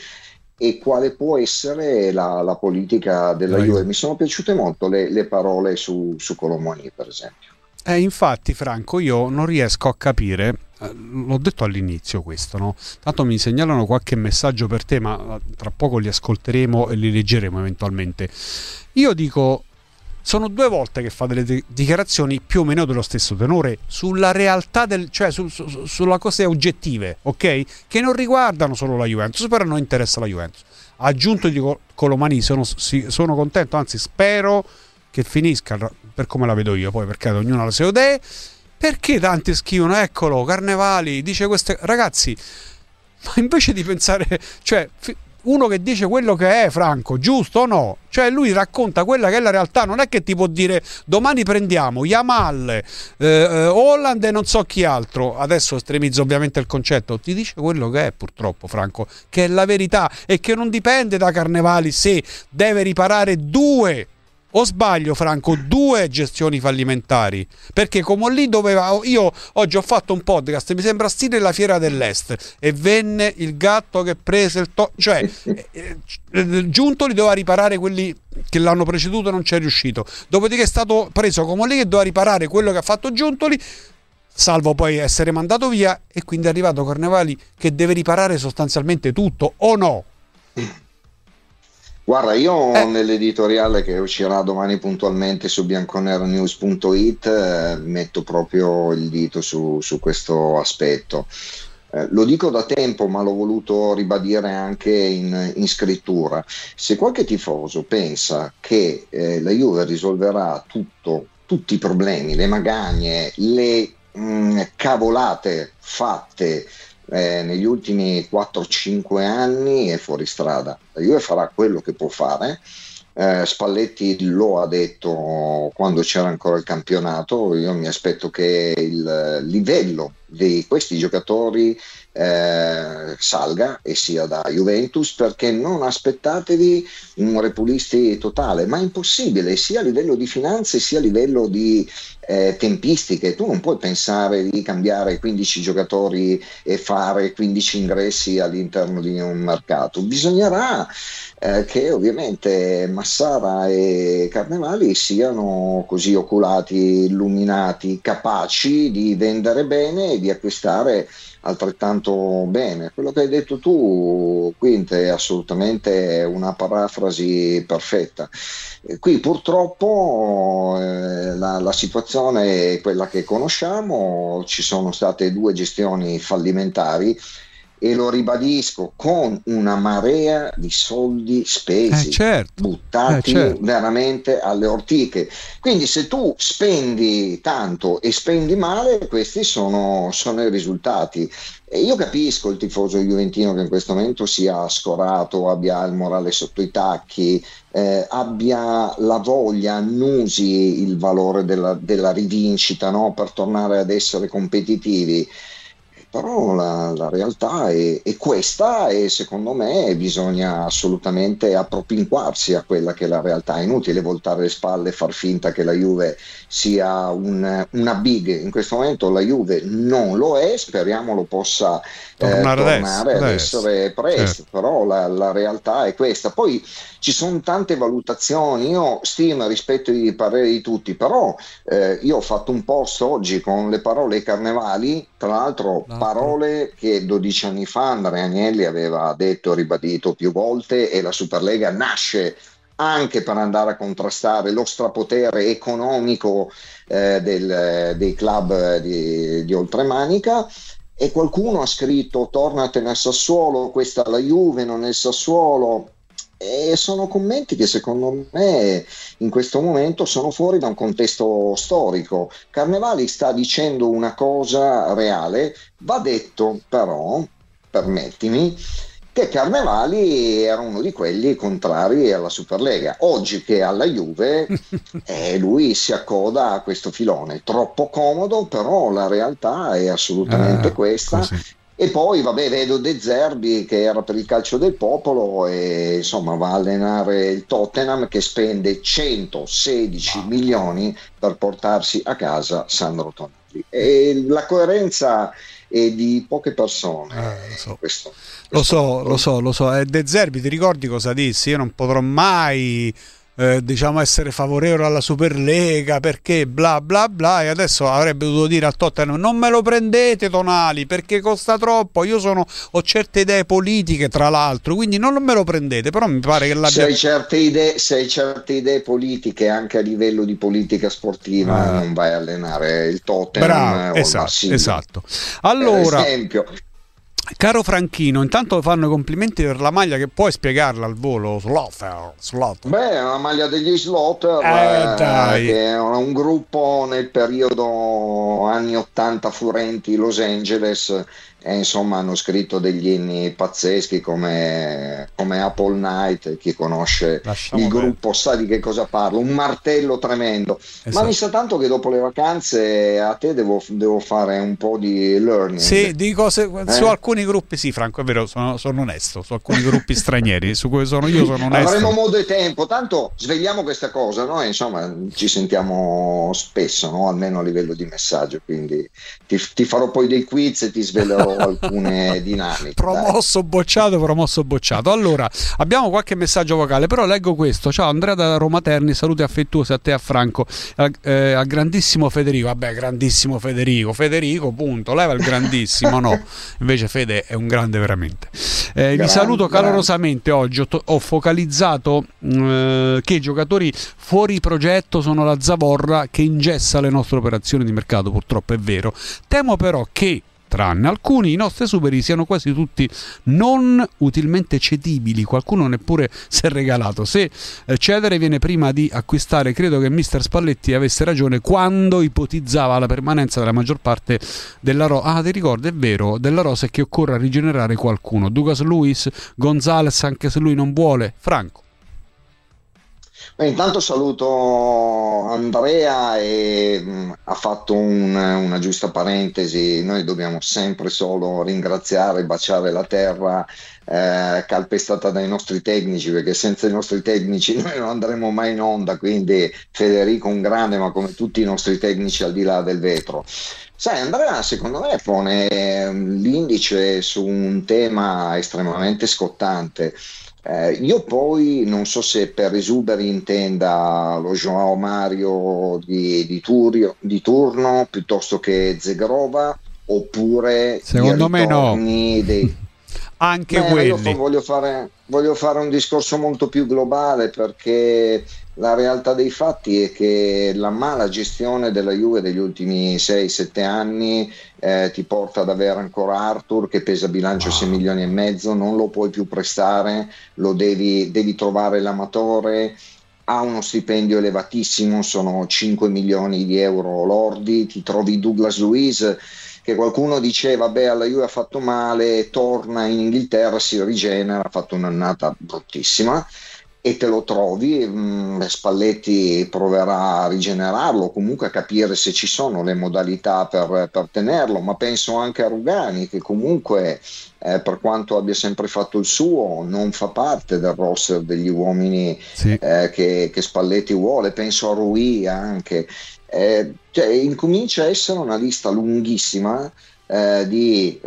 e quale può essere la politica della Juve. Mi sono piaciute molto le parole su Colomoni, per esempio. Infatti Franco, io non riesco a capire, l'ho detto all'inizio questo, no? Tanto mi segnalano qualche messaggio per te, ma tra poco li ascolteremo e li leggeremo eventualmente. Io dico, sono 2 volte che fa delle dichiarazioni più o meno dello stesso tenore sulla realtà cioè sulla cose oggettive, ok? Che non riguardano solo la Juventus, però non interessa la Juventus. Aggiunto di Colomani, sono contento, anzi spero che finisca per come la vedo io, poi perché ognuno ha le sue idee. Perché tanti scrivono, eccolo, Carnevali dice queste, ragazzi, ma invece di pensare, cioè uno che dice quello che è, Franco, giusto o no? Cioè lui racconta quella che è la realtà, non è che ti può dire domani prendiamo Yamal, Holland e non so chi altro. Adesso estremizzo ovviamente il concetto, ti dice quello che è, purtroppo Franco, che è la verità e che non dipende da Carnevali se deve riparare 2, o sbaglio Franco, 2 gestioni fallimentari, perché come lì doveva, io oggi ho fatto un podcast, mi sembra stile la Fiera dell'Est, e venne il gatto che prese cioè Giuntoli doveva riparare quelli che l'hanno preceduto e non ci è riuscito, dopodiché è stato preso come lì che doveva riparare quello che ha fatto Giuntoli, salvo poi essere mandato via, e quindi è arrivato Carnevali che deve riparare sostanzialmente tutto, o no? Guarda, io nell'editoriale che uscirà domani puntualmente su bianconeranews.it metto proprio il dito su questo aspetto. Lo dico da tempo, ma l'ho voluto ribadire anche in scrittura. Se qualche tifoso pensa che la Juve risolverà tutti i problemi, le magagne, le cavolate fatte negli ultimi 4-5 anni, è fuori strada. La Juve farà quello che può fare. Spalletti lo ha detto quando c'era ancora il campionato. Io mi aspetto che il livello di questi giocatori salga e sia da Juventus, perché non aspettatevi un repulisti totale, ma è impossibile, sia a livello di finanze sia a livello di tempistiche. Tu non puoi pensare di cambiare 15 giocatori e fare 15 ingressi all'interno di un mercato. Bisognerà che ovviamente Massara e Carnevali siano così oculati, illuminati, capaci di vendere bene e di acquistare altrettanto bene. Quello che hai detto tu, Quint, è assolutamente una parafrasi perfetta. Qui purtroppo la situazione è quella che conosciamo. Ci sono state 2 gestioni fallimentari, e lo ribadisco, con una marea di soldi spesi, buttati veramente alle ortiche. Quindi se tu spendi tanto e spendi male, questi sono i risultati. E io capisco il tifoso juventino che in questo momento sia scorato, abbia il morale sotto i tacchi, abbia la voglia, annusi il valore della rivincita, no? Per tornare ad essere competitivi. Però la realtà è questa, e secondo me bisogna assolutamente appropinquarsi a quella che è la realtà. È inutile voltare le spalle e far finta che la Juve sia una big. In questo momento la Juve non lo è, speriamo lo possa tornare ad essere presto, però la realtà è questa. Poi ci sono tante valutazioni, io stimo e rispetto i pareri di tutti, però io ho fatto un post oggi con le parole Carnevali, tra l'altro parole che 12 anni fa Andrea Agnelli aveva detto e ribadito più volte, e la Superlega nasce anche per andare a contrastare lo strapotere economico dei club di Oltremanica. E qualcuno ha scritto: tornatene a Sassuolo, questa è la Juve, non è il Sassuolo. E sono commenti che secondo me in questo momento sono fuori da un contesto storico. Carnevali sta dicendo una cosa reale. Va detto però, permettimi, che Carnevali era uno di quelli contrari alla Superlega. Oggi che è alla Juve lui si accoda a questo filone, troppo comodo, però la realtà è assolutamente questa. Così. E poi vedo De Zerbi che era per il calcio del popolo e insomma va a allenare il Tottenham, che spende 116 milioni per portarsi a casa Sandro Tonali. E la coerenza è di poche persone. Lo so. De Zerbi, ti ricordi cosa disse? Io non potrò mai essere favorevole alla Superlega perché bla bla bla, e adesso avrebbe dovuto dire al Tottenham: non me lo prendete Tonali perché costa troppo, io ho certe idee politiche, tra l'altro, quindi non me lo prendete. Però mi pare che se hai certe idee politiche anche a livello di politica sportiva, non vai a allenare il Tottenham. Bravo, esatto. Allora, per esempio, caro Franchino, intanto fanno i complimenti per la maglia, che puoi spiegarla al volo? Slaughter. Beh, è una maglia degli Slaughter, che è un gruppo nel periodo anni 80 furenti Los Angeles, e insomma hanno scritto degli inni pazzeschi come Apple Night. Chi conosce il gruppo sa di che cosa parlo, un martello tremendo. Ma mi sa tanto che dopo le vacanze a te devo fare un po' di learning. Sì, di cose su alcuni gruppi, sì, Franco, è vero, sono onesto, su alcuni gruppi stranieri su cui sono onesto. Avremo modo e tempo, tanto svegliamo questa cosa, no? Insomma, ci sentiamo spesso, no? Almeno a livello di messaggio, quindi ti farò poi dei quiz e ti svelerò cambiato alcune dinamiche. Promosso bocciato. Allora, abbiamo qualche messaggio vocale, però leggo questo. Ciao Andrea da Roma Terni, saluti affettuosi a te e a Franco, a grandissimo Federico. Vabbè, grandissimo Federico, punto, leva il grandissimo, no, invece Fede è un grande veramente. Vi saluto calorosamente. Oggi ho focalizzato che i giocatori fuori progetto sono la zavorra che ingessa le nostre operazioni di mercato, purtroppo è vero. Temo però che, tranne alcuni, i nostri superi siano quasi tutti non utilmente cedibili, qualcuno neppure si è regalato. Se cedere viene prima di acquistare, credo che mister Spalletti avesse ragione quando ipotizzava la permanenza della maggior parte della rosa. Ti ricordi, è vero, della rosa, e che occorra rigenerare qualcuno. Douglas Luiz, Gonzalez, anche se lui non vuole. Franco. Intanto saluto Andrea e ha fatto una giusta parentesi. Noi dobbiamo sempre solo ringraziare e baciare la terra calpestata dai nostri tecnici, perché senza i nostri tecnici noi non andremo mai in onda. Quindi Federico un grande, ma come tutti i nostri tecnici al di là del vetro. Sai, Andrea secondo me pone l'indice su un tema estremamente scottante. Io poi non so se per esuberi intenda lo João Mario di turno piuttosto che Zegrova, oppure secondo me no. Anche quelli. Io voglio fare un discorso molto più globale, perché la realtà dei fatti è che la mala gestione della Juve degli ultimi 6-7 anni ti porta ad avere ancora Arthur che pesa bilancio 6 milioni e mezzo, non lo puoi più prestare, lo devi trovare l'amatore, ha uno stipendio elevatissimo, sono 5 milioni di euro lordi, ti trovi Douglas Luiz che qualcuno diceva vabbè alla Juve ha fatto male, torna in Inghilterra, si rigenera, ha fatto un'annata bruttissima e te lo trovi. Spalletti proverà a rigenerarlo, comunque a capire se ci sono le modalità per tenerlo, ma penso anche a Rugani che comunque per quanto abbia sempre fatto il suo non fa parte del roster degli uomini che Spalletti vuole. Penso a Rui anche. Incomincia a essere una lista lunghissima di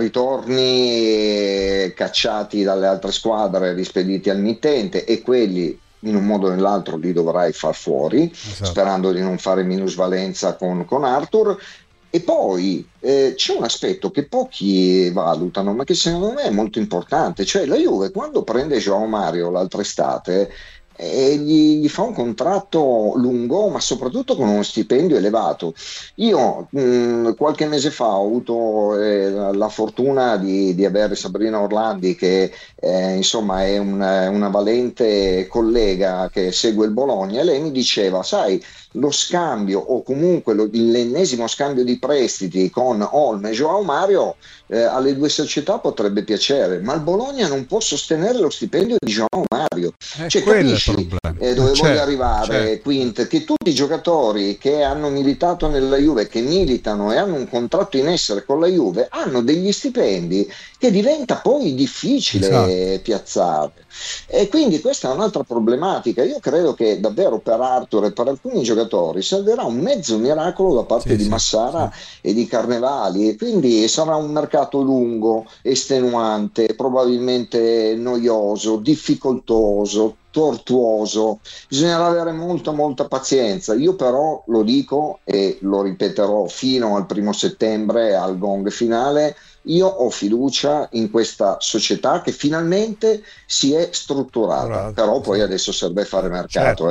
ritorni cacciati dalle altre squadre, rispediti al mittente, e quelli in un modo o nell'altro li dovrai far fuori, sperando di non fare minusvalenza con Arthur. E poi c'è un aspetto che pochi valutano, ma che secondo me è molto importante, cioè la Juve quando prende João Mario l'altra estate e gli fa un contratto lungo, ma soprattutto con uno stipendio elevato. Io qualche mese fa ho avuto la fortuna di avere Sabrina Orlandi che insomma è una valente collega che segue il Bologna, e lei mi diceva, sai, lo scambio o comunque l'ennesimo scambio di prestiti con Olme e João Mario alle due società potrebbe piacere, ma il Bologna non può sostenere lo stipendio di João Mario. Cioè, capisci dove voglio arrivare, Quint? Che tutti i giocatori che hanno militato nella Juve, che militano e hanno un contratto in essere con la Juve, hanno degli stipendi che diventa poi difficile piazzare, e quindi questa è un'altra problematica. Io credo che davvero per Arthur e per alcuni giocatori servirà un mezzo miracolo da parte di Massara e di Carnevali, e quindi sarà un mercato lungo, estenuante, probabilmente noioso, difficoltoso, tortuoso. Bisognerà avere molta pazienza. Io però lo dico e lo ripeterò fino al 1 settembre al gong finale: io ho fiducia in questa società che finalmente si è strutturata, però poi adesso serve fare mercato,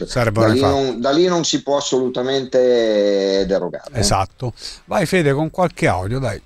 da lì non si può assolutamente derogare. Esatto. Vai Fede con qualche audio, dai.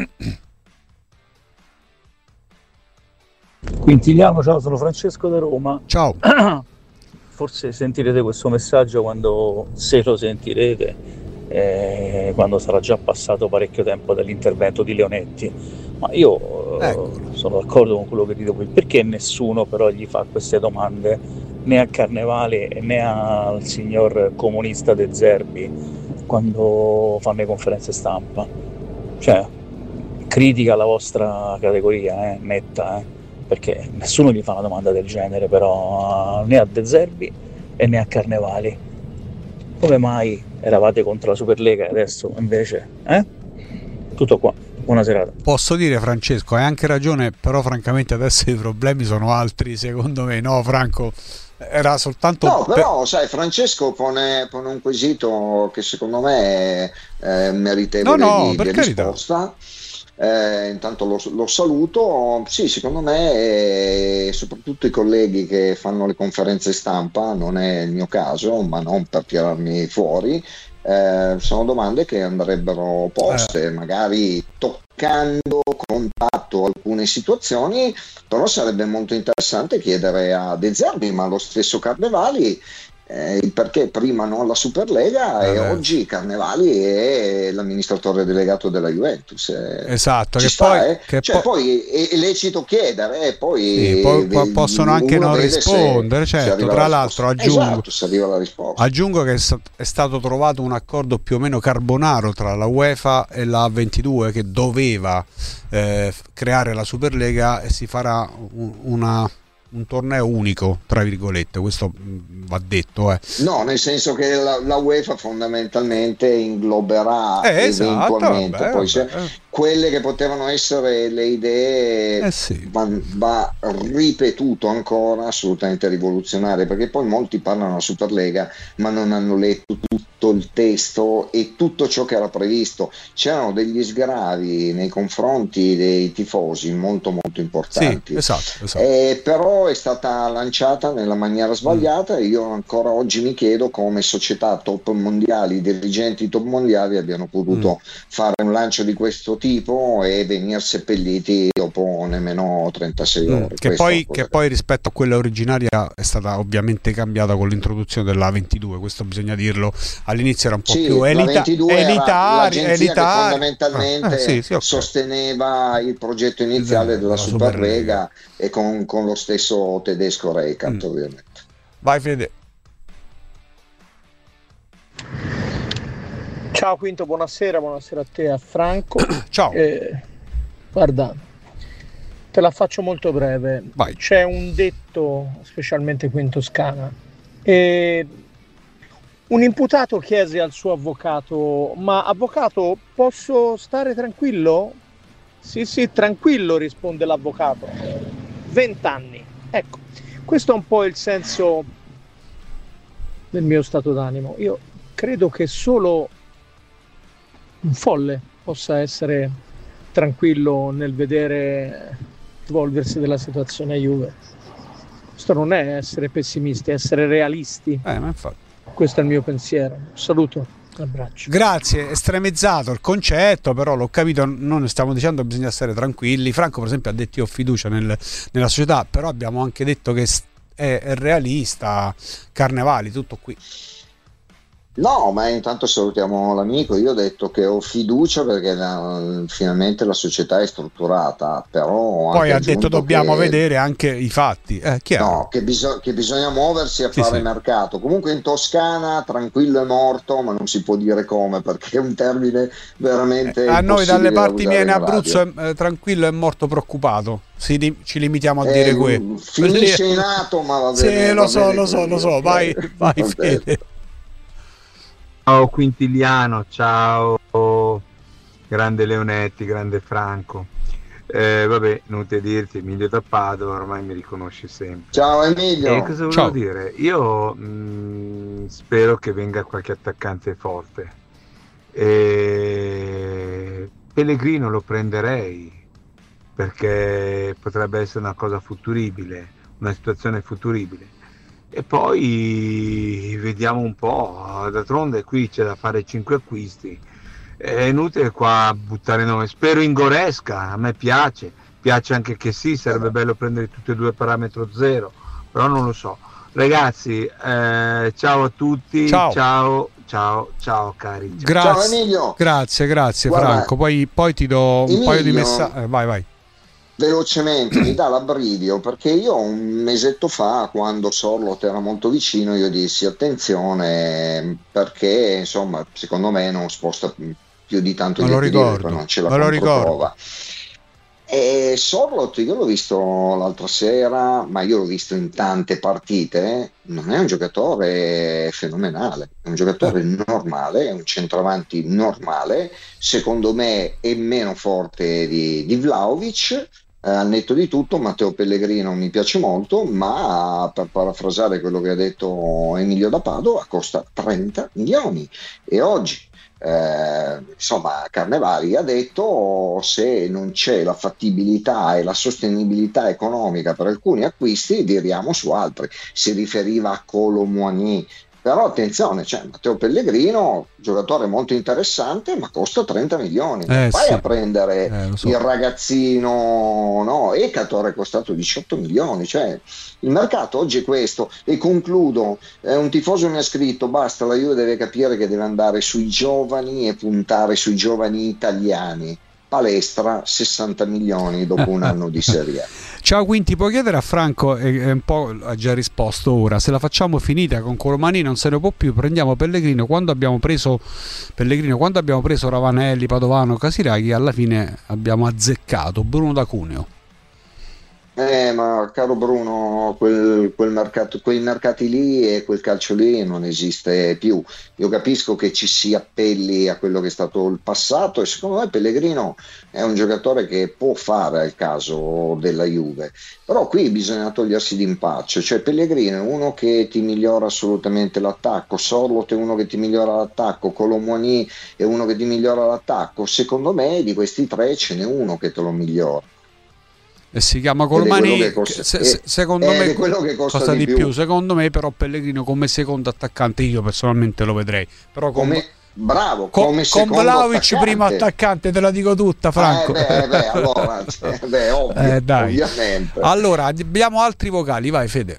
Quintiliano, ciao, sono Francesco da Roma. Ciao. Forse sentirete questo messaggio quando, se lo sentirete, quando sarà già passato parecchio tempo dall'intervento di Leonetti, ma io sono d'accordo con quello che dite voi. Perché nessuno però gli fa queste domande né a Carnevale né al signor comunista De Zerbi quando fanno le conferenze stampa? Cioè, critica la vostra categoria netta, perché nessuno gli fa una domanda del genere, però né a De Zerbi e né a Carnevali. Come mai eravate contro la Superlega e adesso invece tutto qua? Buona serata. Posso dire, Francesco, hai anche ragione, però francamente adesso i problemi sono altri, secondo me, no Franco? Era soltanto... No, però sai, Francesco pone un quesito che secondo me è meritevole di risposta. Intanto lo saluto. Sì, secondo me, soprattutto i colleghi che fanno le conferenze stampa, non è il mio caso, ma non per tirarmi fuori, sono domande che andrebbero poste, magari toccando con tatto alcune situazioni, però sarebbe molto interessante chiedere a De Zerbi, ma lo stesso Carnevali, il perché prima non la Superlega e oggi Carnevali è l'amministratore delegato della Juventus. Esatto, poi è lecito chiedere, poi possono anche non rispondere, certo. Tra l'altro aggiungo che è stato trovato un accordo più o meno carbonaro tra la UEFA e la A22 che doveva creare la Superlega, e si farà un torneo unico, tra virgolette, questo va detto. No, nel senso che la UEFA fondamentalmente ingloberà eventualmente quelle che potevano essere le idee, va ripetuto ancora, assolutamente rivoluzionarie, perché poi molti parlano della Superlega ma non hanno letto tutto il testo e tutto ciò che era previsto. C'erano degli sgravi nei confronti dei tifosi molto molto importanti, esatto. però è stata lanciata nella maniera sbagliata e io ancora oggi mi chiedo come società top mondiali, dirigenti top mondiali abbiano potuto fare un lancio di questo tipo e venire seppelliti dopo nemmeno 36 ore. Che poi rispetto a quella originaria è stata ovviamente cambiata con l'introduzione della 22, questo bisogna dirlo. All'inizio era un po' più elitaria, che fondamentalmente sosteneva il progetto iniziale della Superlega e con lo stesso tedesco Reichardt, ovviamente. Vai Fede. Ciao Quinto, buonasera a te, a Franco. Ciao. Guarda, te la faccio molto breve. Vai. C'è un detto, specialmente qui in Toscana, e un imputato chiese al suo avvocato: ma avvocato, posso stare tranquillo? Sì, tranquillo, risponde l'avvocato. 20 anni. Ecco, questo è un po' il senso del mio stato d'animo. Io credo che solo un folle possa essere tranquillo nel vedere evolversi della situazione Juve. Questo non è essere pessimisti, è essere realisti. Ma infatti. Questo è il mio pensiero. Saluto, abbraccio. Grazie, estremizzato il concetto, però l'ho capito, non stiamo dicendo che bisogna stare tranquilli. Franco per esempio ha detto io ho fiducia nella società, però abbiamo anche detto che è realista. Carnevali, tutto qui. No, ma intanto salutiamo l'amico. Io ho detto che ho fiducia perché finalmente la società è strutturata, però poi ha detto dobbiamo vedere anche i fatti. No, che bisogna muoversi a fare mercato. Comunque in Toscana tranquillo è morto, ma non si può dire come, perché è un termine veramente a noi dalle parti mie in Abruzzo tranquillo è morto preoccupato. Ci limitiamo a dire quello. Finisce in atto, ma va bene. Sì, lo so. Vai Fede. Ciao Quintiliano, ciao grande Leonetti, grande Franco. Vabbè, inutile dirti, Emilio da Padova, ormai mi riconosci sempre. Ciao Emilio. Cosa volevo dire? Io spero che venga qualche attaccante forte. Pellegrino lo prenderei perché potrebbe essere una cosa futuribile, una situazione futuribile. E poi vediamo un po', d'altronde qui c'è da fare 5 acquisti, è inutile qua buttare nome. Spero in Goresca, a me piace anche che sarebbe bello prendere tutti e due parametro zero, però non lo so. Ragazzi, ciao a tutti, ciao cari. Grazie, ciao Emilio. Grazie guarda, Franco, poi ti do un paio di messaggi, vai. Velocemente mi dà l'abbrivido perché io un mesetto fa, quando Sorloth era molto vicino, io dissi attenzione perché insomma secondo me non sposta più di tanto il piede, non c'è la controprova. E Sorloth io l'ho visto l'altra sera, ma io l'ho visto in tante partite, non è un giocatore fenomenale, è un giocatore normale, è un centravanti normale, secondo me è meno forte di Vlahovic. Al netto di tutto Matteo Pellegrino mi piace molto, ma per parafrasare quello che ha detto Emilio da Padova, costa 30 milioni e oggi insomma Carnevali ha detto se non c'è la fattibilità e la sostenibilità economica per alcuni acquisti viriamo su altri, si riferiva a Kolo Muani. Però attenzione, cioè Matteo Pellegrino, giocatore molto interessante, ma costa 30 milioni. Vai sì. a prendere so. il ragazzino, no? Ekator è costato 18 milioni. Cioè, il mercato oggi è questo. E concludo, un tifoso mi ha scritto, basta, la Juve deve capire che deve andare sui giovani e puntare sui giovani italiani. Palestra 60 milioni dopo un anno di Serie A. Ciao Quinti, puoi chiedere a Franco, un po' ha già risposto ora, se la facciamo finita con Colomani non se ne può più, prendiamo Pellegrino, quando abbiamo preso Ravanelli, Padovano, Casiraghi, alla fine abbiamo azzeccato Bruno da Cuneo. Ma caro Bruno, quei mercati lì e quel calcio lì non esiste più. Io capisco che ci si appelli a quello che è stato il passato e secondo me Pellegrino è un giocatore che può fare il caso della Juve, però qui bisogna togliersi d'impaccio, cioè Pellegrino è uno che ti migliora assolutamente l'attacco, Sorloth è uno che ti migliora l'attacco, Kolo Muani è uno che ti migliora l'attacco, secondo me di questi tre ce n'è uno che te lo migliora. E si chiama Colomani, secondo me quello che costa di più. Secondo me però Pellegrino come secondo attaccante io personalmente lo vedrei, però come come con Vlahovic primo attaccante, te la dico tutta, Franco. Allora ovvio, dai. Ovviamente. Allora abbiamo altri vocali, vai Fede.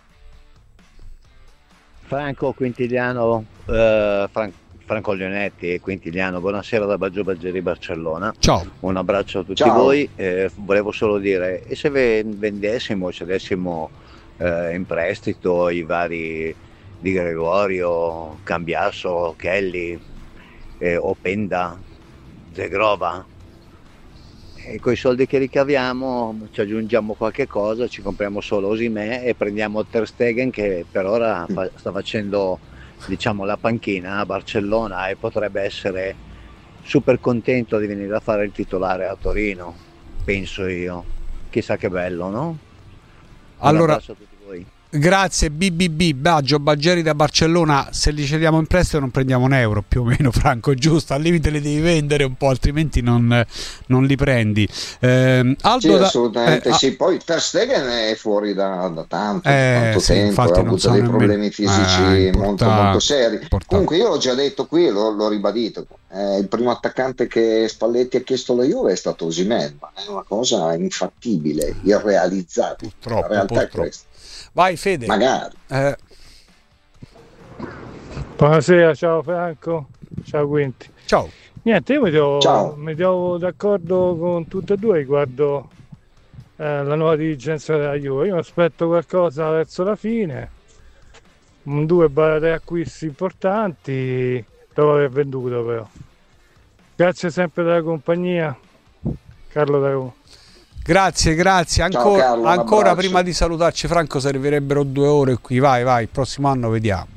Franco Quintiliano, Franco Leonetti e Quintiliano, buonasera da Baggio Baggeri Barcellona. Ciao. Un abbraccio a tutti voi. Volevo solo dire, e se vendessimo, se dessimo in prestito i vari Di Gregorio, Cambiasso, Kelly, Openda, Zegrova, e con i soldi che ricaviamo ci aggiungiamo qualche cosa, ci compriamo solo Osimhen e prendiamo Ter Stegen che per ora sta facendo, diciamo, la panchina a Barcellona e potrebbe essere super contento di venire a fare il titolare a Torino, penso io. Chissà che bello, no? Allora, a tutti voi. Grazie BBB, Baggio Baggeri da Barcellona. Se li cediamo in prestito non prendiamo un euro più o meno, Franco, giusto? Al limite li devi vendere un po', altrimenti non li prendi. Aldo sì, assolutamente sì. Poi Ter Stegen è fuori da tanto tempo, ha avuto dei problemi fisici molto seri. Comunque io l'ho già detto qui, l'ho ribadito, il primo attaccante che Spalletti ha chiesto alla Juve è stato Osimhen, ma è una cosa infattibile, irrealizzabile. La realtà è questa. Vai Fede. Magari. Buonasera, ciao Franco, ciao Quinti. Ciao. Niente, io mi trovo d'accordo con tutti e due riguardo la nuova dirigenza della Juve. Io aspetto qualcosa verso la fine, 2-3 acquisti importanti dopo aver venduto però. Grazie sempre della compagnia, Carlo da Roma. Grazie. Ciao, Carlo, ancora prima di salutarci, Franco, servirebbero 2 ore qui. Vai, il prossimo anno vediamo.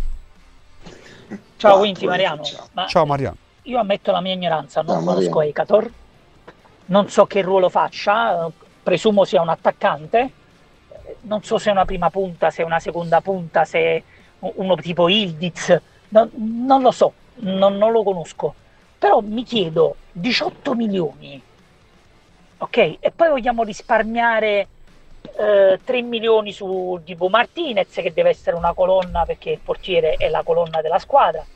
Ciao Quinti, Mariano. Ciao Mariano. Io ammetto la mia ignoranza, non conosco Ekator, non so che ruolo faccia, presumo sia un attaccante, non so se è una prima punta, se è una seconda punta, se è uno tipo Ildiz, non lo so, non lo conosco. Però mi chiedo, 18 milioni... Ok, e poi vogliamo risparmiare 3 milioni su Dibu Martinez, che deve essere una colonna perché il portiere è la colonna della squadra.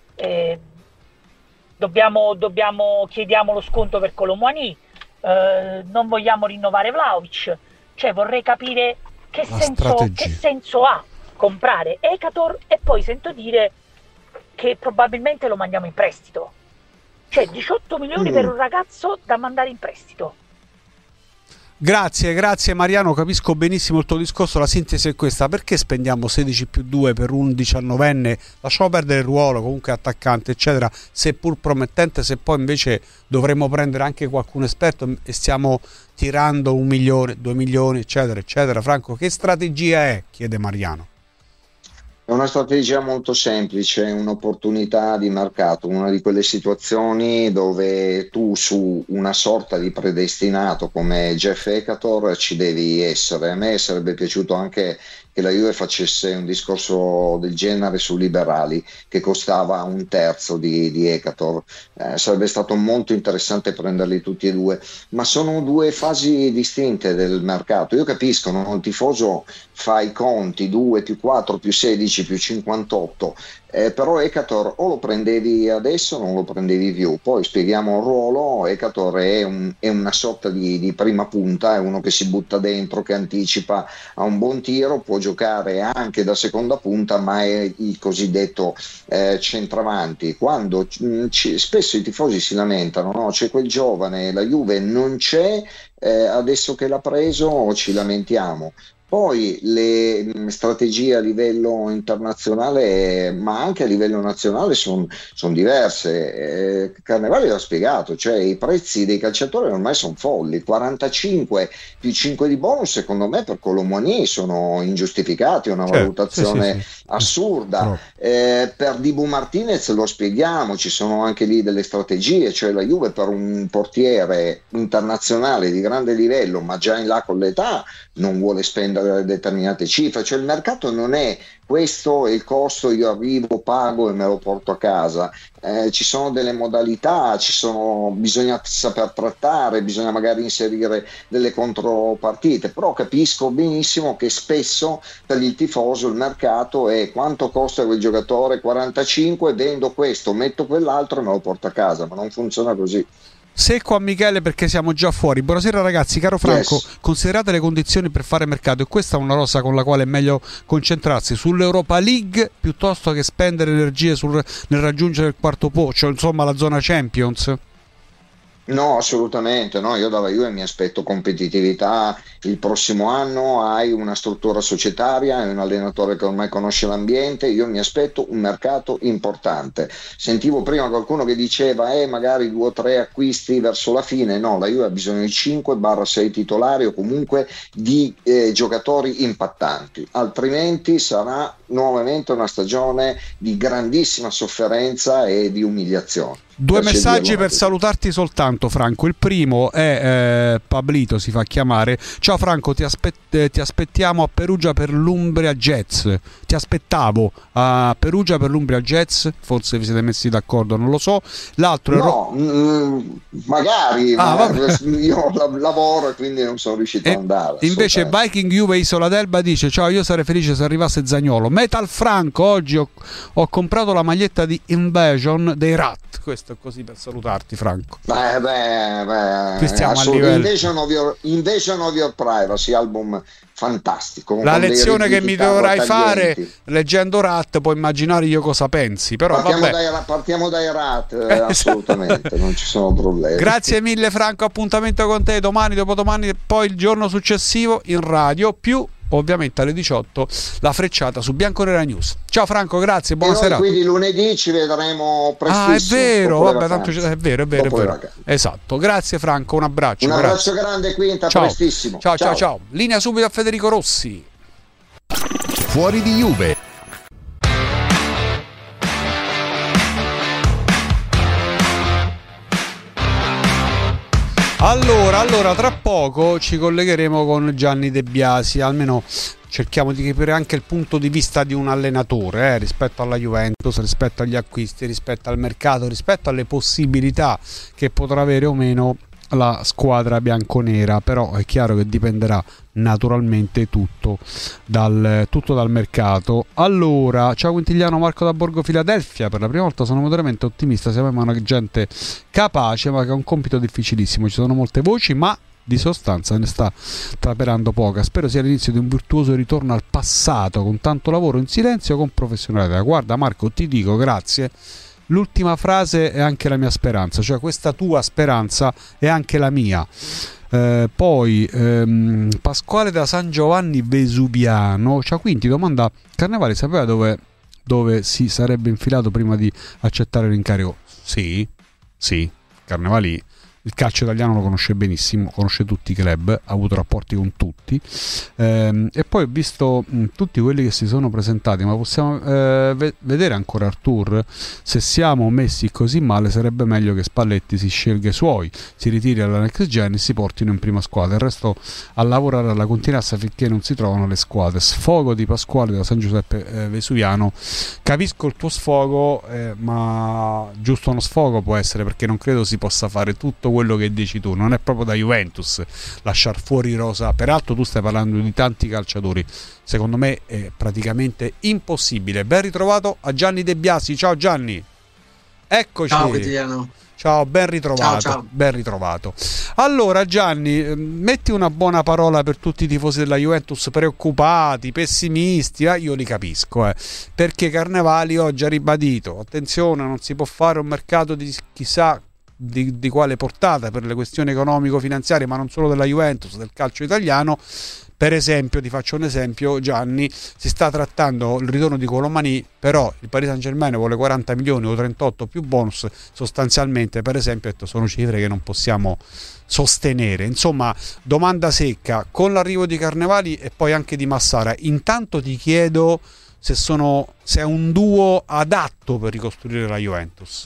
Chiediamo lo sconto per Kolo Muani, non vogliamo rinnovare Vlahovic. Cioè vorrei capire che senso ha comprare Ekator e poi sento dire che probabilmente lo mandiamo in prestito. Cioè 18 milioni per un ragazzo da mandare in prestito. Grazie Mariano, capisco benissimo il tuo discorso. La sintesi è questa: perché spendiamo 16+2 per un 19enne? Lasciamo perdere il ruolo, comunque attaccante eccetera, seppur promettente, se poi invece dovremmo prendere anche qualcuno esperto e stiamo tirando 1 milione, 2 milioni eccetera eccetera. Franco, che strategia è? Chiede Mariano. È una strategia molto semplice, è un'opportunità di mercato, una di quelle situazioni dove tu su una sorta di predestinato come Jeff Ekator ci devi essere. A me sarebbe piaciuto anche che la Juve facesse un discorso del genere su Liberali, che costava 1/3 di Ekator. Sarebbe stato molto interessante prenderli tutti e due, ma sono due fasi distinte del mercato. Io capisco, no? Il tifoso fa i conti 2+4+16+58, però Ekator o lo prendevi adesso o non lo prendevi più. Poi spieghiamo il ruolo. Ekator è una sorta di prima punta, è uno che si butta dentro, che anticipa, ha un buon tiro, può giocare anche da seconda punta, ma è il cosiddetto centravanti. Quando spesso i tifosi si lamentano, no? C'è quel giovane, la Juve non c'è, adesso che l'ha preso ci lamentiamo. Poi le strategie a livello internazionale, ma anche a livello nazionale, sono diverse. Carnevali l'ha spiegato, cioè i prezzi dei calciatori ormai sono folli. 45 più 5 di bonus, secondo me, per Colomoni sono ingiustificati, una valutazione assurda. Per Dibu Martinez lo spieghiamo, ci sono anche lì delle strategie, cioè la Juve per un portiere internazionale di grande livello, ma già in là con l'età, non vuole spendere determinate cifre. Cioè il mercato non è questo è il costo, io arrivo, pago e me lo porto a casa. Ci sono delle modalità, bisogna saper trattare, bisogna magari inserire delle contropartite, però capisco benissimo che spesso per il tifoso il mercato è quanto costa quel giocatore, 45, vendo questo, metto quell'altro e me lo porto a casa, ma non funziona così. Secco a Michele perché siamo già fuori. Buonasera ragazzi, caro Franco, considerate le condizioni per fare mercato, e questa è una rosa con la quale è meglio concentrarsi sull'Europa League piuttosto che spendere energie nel raggiungere il quarto posto, cioè insomma la zona Champions. No, assolutamente no, io dalla Juve mi aspetto competitività il prossimo anno, hai una struttura societaria, hai un allenatore che ormai conosce l'ambiente, io mi aspetto un mercato importante. Sentivo prima qualcuno che diceva magari 2 o 3 acquisti verso la fine. No, la Juve ha bisogno di 5-6 titolari o comunque di giocatori impattanti, altrimenti sarà nuovamente una stagione di grandissima sofferenza e di umiliazione. 2 messaggi per salutarti soltanto, Franco. Il primo è Pablito, si fa chiamare. Ciao Franco, ti aspettiamo a Perugia per l'Umbria Jazz. Ti aspettavo a Perugia per l'Umbria Jazz, forse vi siete messi d'accordo, non lo so. L'altro magari io lavoro e quindi non sono riuscito ad andare. Invece Viking Juve Isola d'Elba dice: ciao, io sarei felice se arrivasse Zaniolo. Metal Franco, oggi ho comprato la maglietta di Invasion dei Rat. Questo è così per salutarti, Franco. Qui stiamo a livello. Invasion of Your Privacy, album fantastico. La lezione che mi dovrai fare leggendo Rat, puoi immaginare io cosa pensi, però partiamo dai Rat, assolutamente, non ci sono problemi. Grazie mille Franco, appuntamento con te domani, dopodomani e poi il giorno successivo in radio, più ovviamente alle 18 la frecciata su Bianconera News. Ciao Franco, grazie, buonasera. Quindi lunedì ci vedremo prestissimo. È vero, vabbè, tanto è vero. Esatto, grazie Franco, un abbraccio. Un abbraccio grande, Quinta, prestissimo. Ciao. Linea subito a Federico Rossi. Fuori di Juve. Allora, tra poco ci collegheremo con Gianni De Biasi, almeno cerchiamo di capire anche il punto di vista di un allenatore rispetto alla Juventus, rispetto agli acquisti, rispetto al mercato, rispetto alle possibilità che potrà avere o meno la squadra bianconera. Però è chiaro che dipenderà naturalmente tutto dal mercato. Allora, ciao Quintigliano, Marco da Borgo Filadelfia. Per la prima volta sono moderatamente ottimista, siamo una gente capace ma che ha un compito difficilissimo, ci sono molte voci ma di sostanza ne sta traperando poca. Spero sia l'inizio di un virtuoso ritorno al passato, con tanto lavoro in silenzio, con professionalità. Guarda Marco, ti dico grazie, l'ultima frase è anche la mia speranza, cioè questa tua speranza è anche la mia. Poi Pasquale da San Giovanni Vesuviano, ciao Quinti, domanda: Carnevali sapeva dove si sarebbe infilato prima di accettare l'incarico? Sì, Carnevali il calcio italiano lo conosce benissimo, conosce tutti i club, ha avuto rapporti con tutti, e poi ho visto tutti quelli che si sono presentati, ma possiamo vedere ancora Artur? Se siamo messi così male sarebbe meglio che Spalletti si scelga i suoi, si ritiri alla next gen e si portino in prima squadra, il resto a lavorare alla continuanza finché non si trovano le squadre. Sfogo di Pasquale da San Giuseppe Vesuviano. Capisco il tuo sfogo, ma giusto uno sfogo può essere, perché non credo si possa fare tutto quello che dici tu, non è proprio da Juventus lasciar fuori rosa. Peraltro tu stai parlando di tanti calciatori, secondo me è praticamente impossibile. Ben ritrovato a Gianni De Biasi. Ciao Gianni, eccoci. Ciao Quotidiano. Ciao, ben ritrovato. Ciao. Ben ritrovato. Allora Gianni, metti una buona parola per tutti i tifosi della Juventus preoccupati, pessimisti, io li capisco, perché Carnevali oggi ha ribadito: attenzione, non si può fare un mercato di chissà di quale portata per le questioni economico-finanziarie, ma non solo della Juventus, del calcio italiano. Per esempio, ti faccio un esempio Gianni, si sta trattando il ritorno di Colomani, però il Paris Saint-Germain vuole 40 milioni o 38 più bonus, sostanzialmente, per esempio, sono cifre che non possiamo sostenere. Insomma, domanda secca, con l'arrivo di Carnevali e poi anche di Massara, intanto ti chiedo se è un duo adatto per ricostruire la Juventus.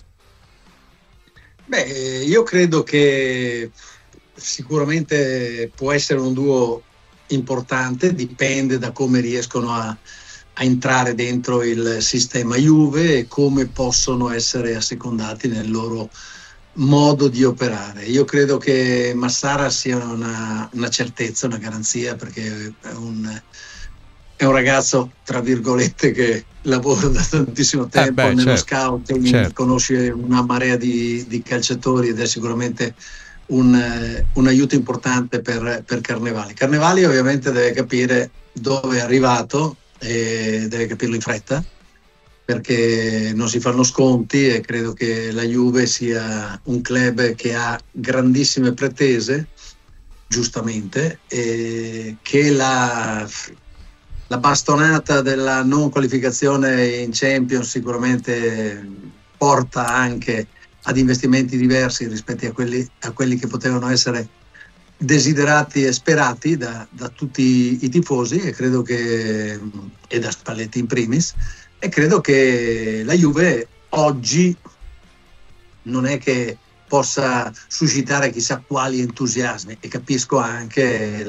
Beh, io credo che sicuramente può essere un duo importante, dipende da come riescono a entrare dentro il sistema Juve e come possono essere assecondati nel loro modo di operare. Io credo che Massara sia una certezza, una garanzia, perché è un ragazzo, tra virgolette, che lavora da tantissimo tempo nello scouting, conosce una marea di calciatori ed è sicuramente un aiuto importante per Carnevali. Carnevali ovviamente deve capire dove è arrivato e deve capirlo in fretta, perché non si fanno sconti, e credo che la Juve sia un club che ha grandissime pretese, giustamente, e che la bastonata della non qualificazione in Champions sicuramente porta anche ad investimenti diversi rispetto a quelli che potevano essere desiderati e sperati da tutti i tifosi, e da Spalletti in primis, e credo che la Juve oggi non è che possa suscitare chissà quali entusiasmi, e capisco anche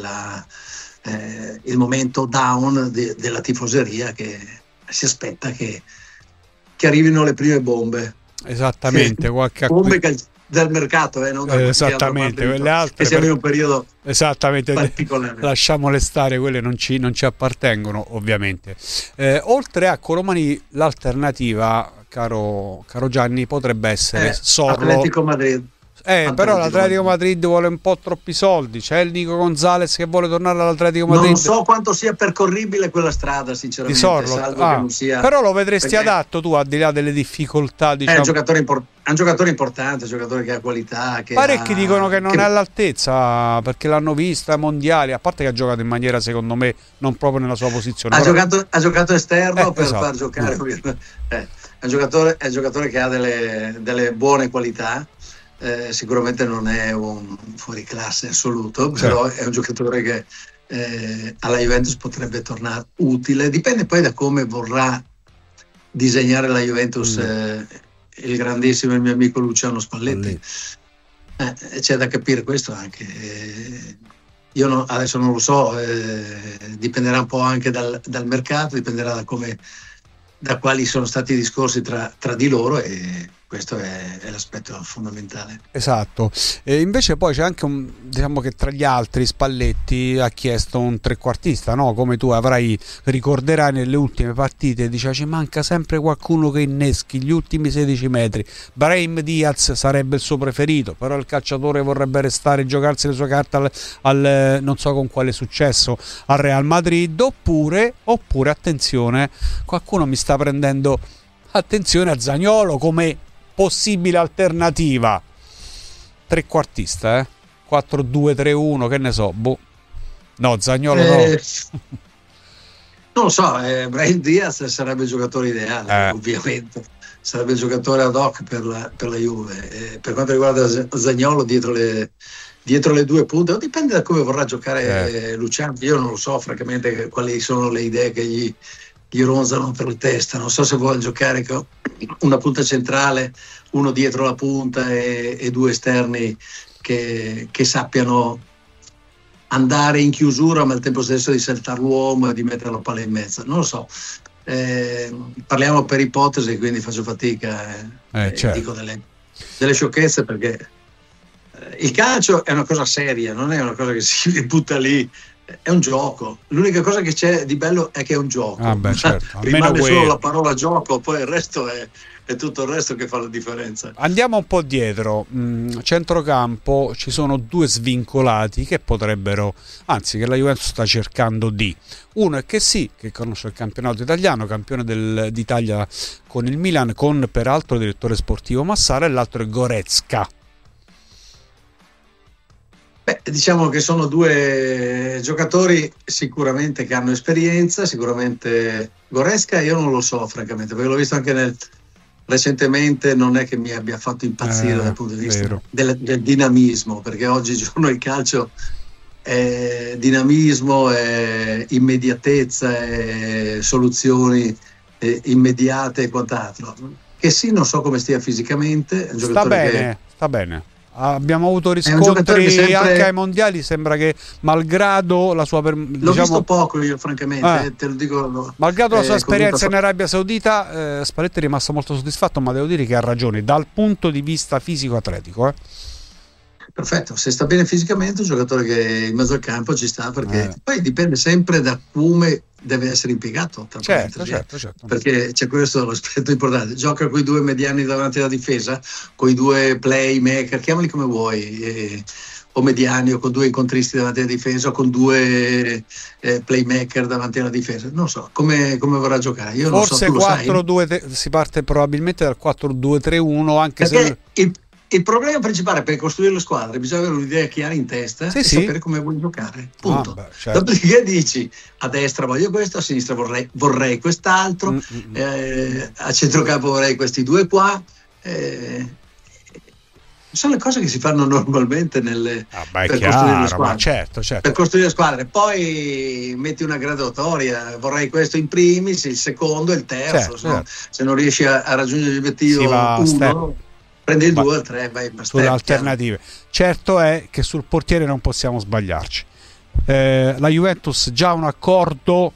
il momento down della tifoseria che si aspetta che arrivino le prime bombe. Esattamente, bombe del mercato, non esattamente, quelle altre che siamo in un periodo esattamente particolare. Lasciamole stare, quelle non ci appartengono, ovviamente. Oltre a Colomani, l'alternativa, caro Gianni, potrebbe essere Sorlo. Atletico Madrid. Però l'Atletico Madrid vuole un po' troppi soldi. C'è il Nico Gonzalez che vuole tornare all'Atletico Madrid. Non so quanto sia percorribile quella strada, sinceramente. Di Sorlo. Salvo che non sia, però lo vedresti adatto tu, al di là delle difficoltà, diciamo. È un giocatore importante, un giocatore che ha qualità. Parecchi dicono che non è all'altezza, perché l'hanno vista ai mondiali, a parte che ha giocato in maniera, secondo me, non proprio nella sua posizione. Ha giocato esterno per esatto. far giocare. È un giocatore che ha delle buone qualità. Sicuramente non è un fuoriclasse assoluto, però è un giocatore che alla Juventus potrebbe tornare utile. Dipende poi da come vorrà disegnare la Juventus il grandissimo, il mio amico Luciano Spalletti. C'è da capire questo anche. Io adesso non lo so, dipenderà un po' anche dal mercato, dipenderà da quali sono stati i discorsi tra di loro, e questo è l'aspetto fondamentale. Esatto. E invece poi c'è anche diciamo che tra gli altri Spalletti ha chiesto un trequartista, no? Come tu ricorderai nelle ultime partite, dice ci manca sempre qualcuno che inneschi gli ultimi 16 metri. Brahim Diaz sarebbe il suo preferito, però il calciatore vorrebbe restare e giocarsi le sue carte al non so con quale successo, al Real Madrid, oppure attenzione, qualcuno mi sta prendendo attenzione a Zaniolo come possibile alternativa. Trequartista, 4-2-3-1, che ne so, no, Zaniolo no. Non lo so, Brahim Diaz sarebbe il giocatore ideale, ovviamente. Sarebbe il giocatore ad hoc per la Juve. Per quanto riguarda Zaniolo, dietro le 2 punte, dipende da come vorrà giocare Luciano. Io non lo so, francamente, quali sono le idee che gli ronzano per la testa. Non so se vuole giocare con una punta centrale, uno dietro la punta e 2 esterni che sappiano andare in chiusura, ma al tempo stesso di saltare l'uomo e di mettere la palla in mezzo. Non lo so. Parliamo per ipotesi, quindi faccio fatica. Certo. Dico delle sciocchezze, perché il calcio è una cosa seria, non è una cosa che si butta lì, è un gioco. L'unica cosa che c'è di bello è che è un gioco. Certo. Rimane solo la parola gioco, poi il resto è tutto il resto che fa la differenza. Andiamo un po' dietro. Centrocampo ci sono 2 svincolati che potrebbero, anzi che la Juventus sta cercando di. Uno è che conosce il campionato italiano, campione d'Italia con il Milan, con peraltro il direttore sportivo Massara, e l'altro è Goretzka. Diciamo che sono 2 giocatori sicuramente che hanno esperienza. Sicuramente Goretzka io non lo so, francamente, perché l'ho visto anche recentemente, non è che mi abbia fatto impazzire dal punto di vista del dinamismo, perché oggigiorno il calcio è dinamismo, è immediatezza, è soluzioni immediate e quant'altro. Che non so come stia fisicamente, è un giocatore sta bene. Abbiamo avuto riscontri anche ai mondiali, sembra che malgrado la sua l'ho visto poco io, francamente, te lo dico, malgrado la sua esperienza in Arabia Saudita, Spalletti è rimasto molto soddisfatto, ma devo dire che ha ragione dal punto di vista fisico-atletico. Perfetto, se sta bene fisicamente, un giocatore che in mezzo al campo ci sta, perché poi dipende sempre da come deve essere impiegato. Certo. Perché c'è questo l'aspetto importante. Gioca con i 2 mediani davanti alla difesa, con i 2 playmaker, chiamali come vuoi, o mediani, o con 2 incontristi davanti alla difesa, o con 2 playmaker davanti alla difesa. Non so come vorrà giocare. Io forse non so, 4-2, si parte probabilmente dal 4-2-3-1, anche perché se il problema principale per costruire le squadre bisogna avere un'idea chiara in testa e sapere come vuoi giocare, punto. Certo. Dopodiché dici: a destra voglio questo, a sinistra vorrei quest'altro, a centrocampo vorrei questi 2 qua. Sono le cose che si fanno normalmente per costruire le squadre. Certo. Per costruire le squadre, poi metti una graduatoria: vorrei questo in primis, il secondo e il terzo. Certo. Se non riesci a raggiungere l'obiettivo 1, prendi il 2 o il 3, vai per sulle alternative. Certo è che sul portiere non possiamo sbagliarci. La Juventus già ha un accordo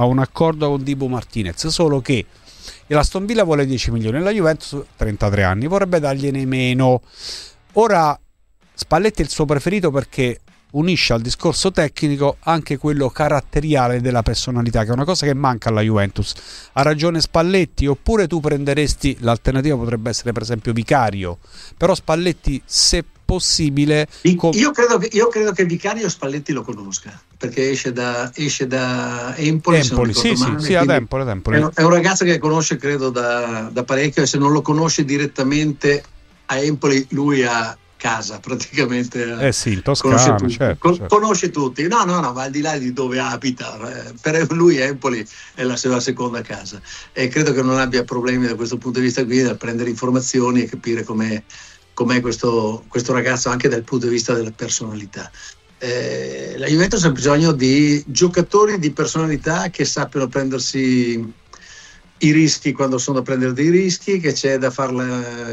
con Dibu Martinez, solo che l'Aston Villa vuole 10 milioni e la Juventus 33 anni vorrebbe dargliene meno. Ora Spalletti è il suo preferito perché unisce al discorso tecnico anche quello caratteriale della personalità, che è una cosa che manca alla Juventus. Ha ragione Spalletti, oppure tu prenderesti, l'alternativa potrebbe essere per esempio Vicario, però Spalletti, se possibile, io credo che Vicario Spalletti lo conosca, perché esce da Empoli, sì, ad Empoli. È un ragazzo che conosce credo da parecchio, e se non lo conosce direttamente a Empoli, lui ha casa praticamente, in Toscana, conosce tutti, no, ma al di là di dove abita, per lui Empoli è la sua seconda casa, e credo che non abbia problemi da questo punto di vista qui, da prendere informazioni e capire com'è questo ragazzo, anche dal punto di vista della personalità. La Juventus ha bisogno di giocatori di personalità che sappiano prendersi i rischi quando sono da prendere dei rischi, che c'è da fare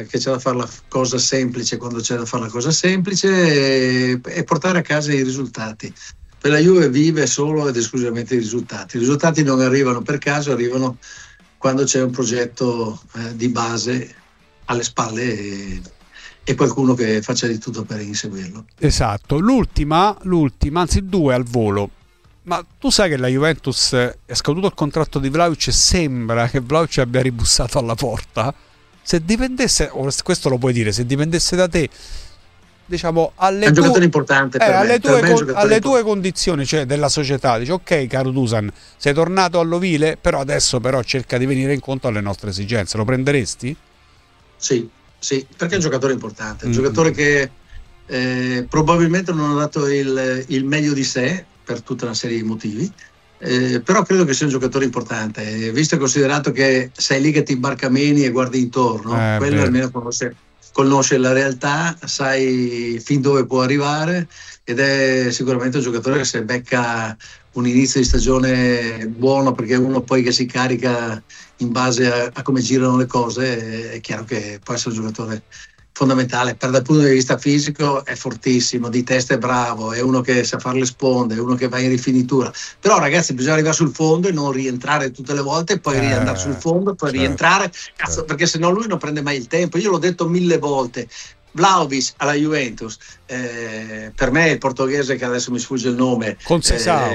la cosa semplice quando c'è da fare la cosa semplice, e portare a casa i risultati. Per la Juve vive solo ed esclusivamente i risultati. I risultati non arrivano per caso, arrivano quando c'è un progetto di base alle spalle e qualcuno che faccia di tutto per inseguirlo. Esatto. L'ultima, anzi 2 al volo. Ma tu sai che la Juventus è scaduto il contratto di Vlahovic e sembra che Vlahovic abbia ribussato alla porta? Se dipendesse, questo lo puoi dire, se dipendesse da te, diciamo, è un giocatore importante alle tue condizioni, cioè della società, dici: ok caro Dusan, sei tornato all'ovile, però adesso cerca di venire incontro alle nostre esigenze, lo prenderesti? Sì, perché è un giocatore importante, un giocatore che probabilmente non ha dato il meglio di sé per tutta una serie di motivi, però credo che sia un giocatore importante, visto e considerato che sei lì che ti imbarcameni e guardi intorno, quello almeno conosce la realtà, sai fin dove può arrivare, ed è sicuramente un giocatore che se becca un inizio di stagione buono, perché uno poi che si carica in base a come girano le cose, è chiaro che può essere un giocatore fondamentale. Dal punto di vista fisico è fortissimo, di testa è bravo, è uno che sa fare le sponde, è uno che va in rifinitura, però ragazzi bisogna arrivare sul fondo e non rientrare tutte le volte, poi riandare sul fondo, poi rientrare, perché sennò lui non prende mai il tempo. Io l'ho detto 1000 volte, Vlahovic alla Juventus, per me il portoghese che adesso mi sfugge il nome, Conceição,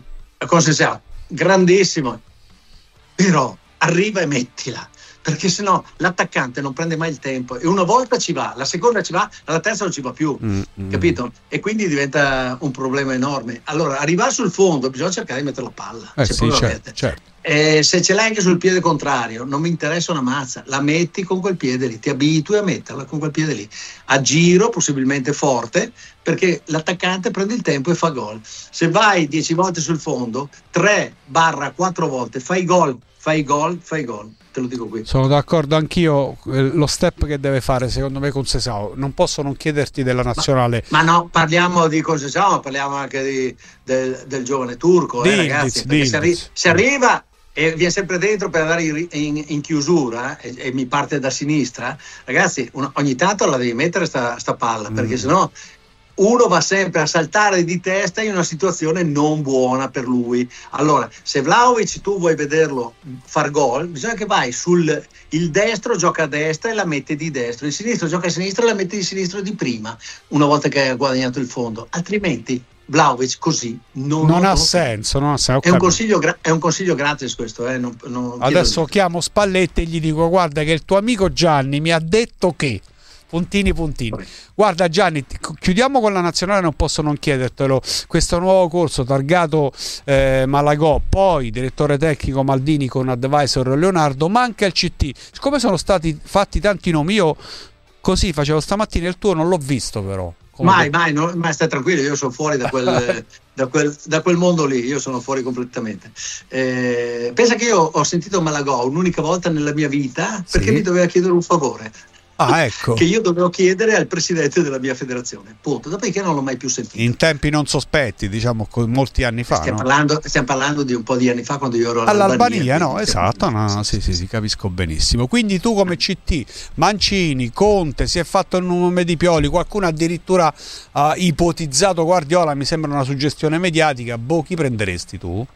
grandissimo, però arriva e mettila, perché sennò l'attaccante non prende mai il tempo, e una volta ci va, la seconda ci va, la terza non ci va più, capito? E quindi diventa un problema enorme. Allora, arrivare sul fondo bisogna cercare di mettere la palla, certo. Se ce l'hai anche sul piede contrario, non mi interessa una mazza, la metti con quel piede lì, ti abitui a metterla con quel piede lì, a giro, possibilmente forte, perché l'attaccante prende il tempo e fa gol. Se vai 10 volte sul fondo, 3/4 volte fai gol, te lo dico qui. Sono d'accordo anch'io, lo step che deve fare secondo me Conceição, non posso non chiederti della nazionale. Ma no, parliamo di Conceição, parliamo anche del giovane turco, ragazzi, perché se arriva e viene sempre dentro per andare in chiusura e mi parte da sinistra, ragazzi, ogni tanto la devi mettere sta palla, perché sennò uno va sempre a saltare di testa in una situazione non buona per lui. Allora, se Vlahovic tu vuoi vederlo far gol, bisogna che vai il destro, gioca a destra e la mette di destro, il sinistro gioca a sinistra e la mette di sinistro di prima, una volta che hai guadagnato il fondo, altrimenti Vlahovic così non ha senso. È un consiglio gratis questo. Adesso chiamo Spalletti e gli dico: guarda che il tuo amico Gianni mi ha detto che... Puntini. Guarda Gianni, chiudiamo con la nazionale, non posso non chiedertelo. Questo nuovo corso targato Malagò, poi direttore tecnico Maldini con advisor Leonardo, ma anche il CT. Siccome sono stati fatti tanti nomi, io così facevo stamattina il tuo, non l'ho visto però. Mai, stai tranquillo, io sono fuori da quel mondo lì, io sono fuori completamente. Pensa che io ho sentito Malagò un'unica volta nella mia vita, perché mi doveva chiedere un favore. Ecco. Che io dovevo chiedere al presidente della mia federazione, punto. Dopodiché non l'ho mai più sentito. In tempi non sospetti, diciamo, molti anni fa. Stiamo parlando di un po' di anni fa, quando io ero all'Albania. No, esatto, sì, capisco benissimo. Quindi tu come CT, Mancini, Conte, si è fatto il nome di Pioli, qualcuno addirittura ha ipotizzato Guardiola, mi sembra una suggestione mediatica. Chi prenderesti tu?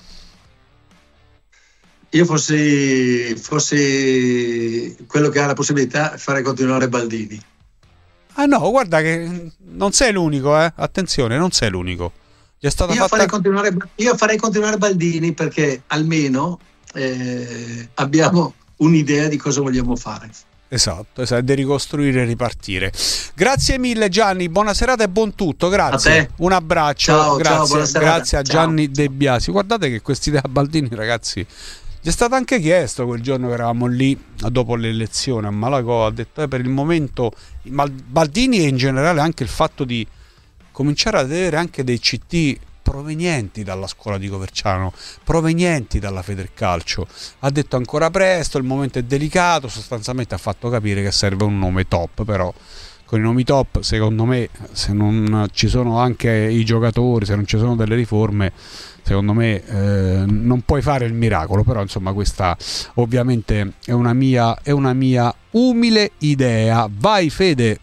Io fossi quello che ha la possibilità, farei continuare Baldini. No, guarda che non sei l'unico, attenzione, non sei l'unico. Farei continuare Baldini, perché almeno abbiamo un'idea di cosa vogliamo fare. Esatto, di ricostruire e ripartire. Grazie mille Gianni, buona serata e buon tutto, grazie. A te. Un abbraccio, grazie a Gianni Ciao. De Biasi. Guardate che quest'idea Baldini, ragazzi, gli è stato anche chiesto quel giorno che eravamo lì dopo l'elezione a Malagò, ha detto per il momento Baldini, e in generale anche il fatto di cominciare ad avere anche dei CT provenienti dalla scuola di Coverciano, provenienti dalla Federcalcio, ha detto ancora presto, il momento è delicato, sostanzialmente ha fatto capire che serve un nome top, però con i nomi top secondo me, se non ci sono anche i giocatori, se non ci sono delle riforme, secondo me non puoi fare il miracolo. Però insomma questa ovviamente è una mia umile idea. Vai Fede.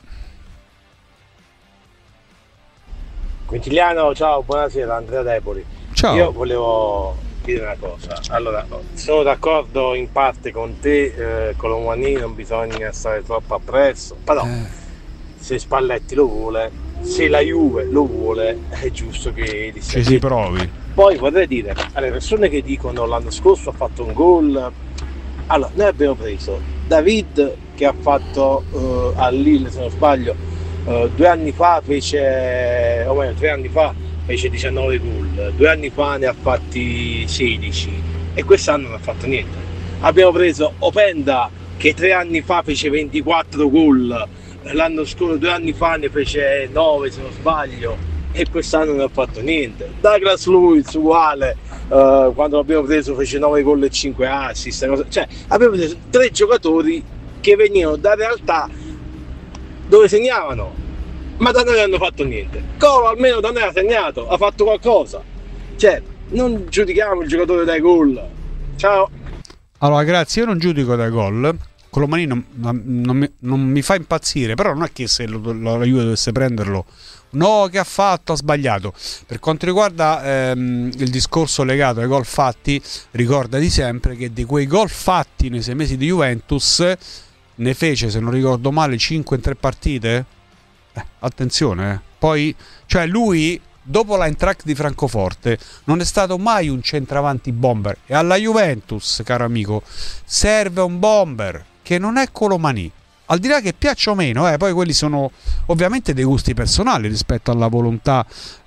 Quintiliano, ciao, buonasera, Andrea Depoli. Ciao. Io volevo dire una cosa. Allora, sono d'accordo in parte con te, Colomani non bisogna stare troppo appresso, però se Spalletti lo vuole, se la Juve lo vuole, è giusto che ci si provi. Poi vorrei dire alle persone che dicono l'anno scorso ha fatto un gol, allora noi abbiamo preso David che ha fatto a Lille, se non sbaglio, 2 anni fa fece, o meglio 3 anni fa fece 19 gol, 2 anni fa ne ha fatti 16 e quest'anno non ha fatto niente. Abbiamo preso Openda che 3 anni fa fece 24 gol l'anno scorso, 2 anni fa ne fece 9 se non sbaglio, e quest'anno non ha fatto niente. Douglas Luiz uguale, quando l'abbiamo preso fece 9 gol e 5 assist, cioè abbiamo preso 3 giocatori che venivano da realtà dove segnavano, ma da noi non hanno fatto niente. Colo almeno da noi ha segnato, ha fatto qualcosa, cioè non giudichiamo il giocatore dai gol. Ciao. Allora grazie, io non giudico dai gol. Colomani non mi fa impazzire, però non è che se la Juve dovesse prenderlo, no, che ha fatto, ha sbagliato. Per quanto riguarda il discorso legato ai gol fatti, ricordati sempre che di quei gol fatti nei 6 mesi di Juventus ne fece, se non ricordo male, 5 in 3 partite. Attenzione, poi, cioè lui dopo l'Eintracht di Francoforte non è stato mai un centravanti bomber, e alla Juventus, caro amico, serve un bomber che non è Colomani. Al di là che piaccia o meno, poi quelli sono ovviamente dei gusti personali rispetto alla volontà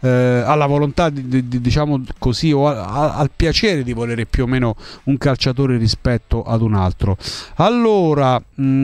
diciamo così, o al piacere di volere più o meno un calciatore rispetto ad un altro. Allora,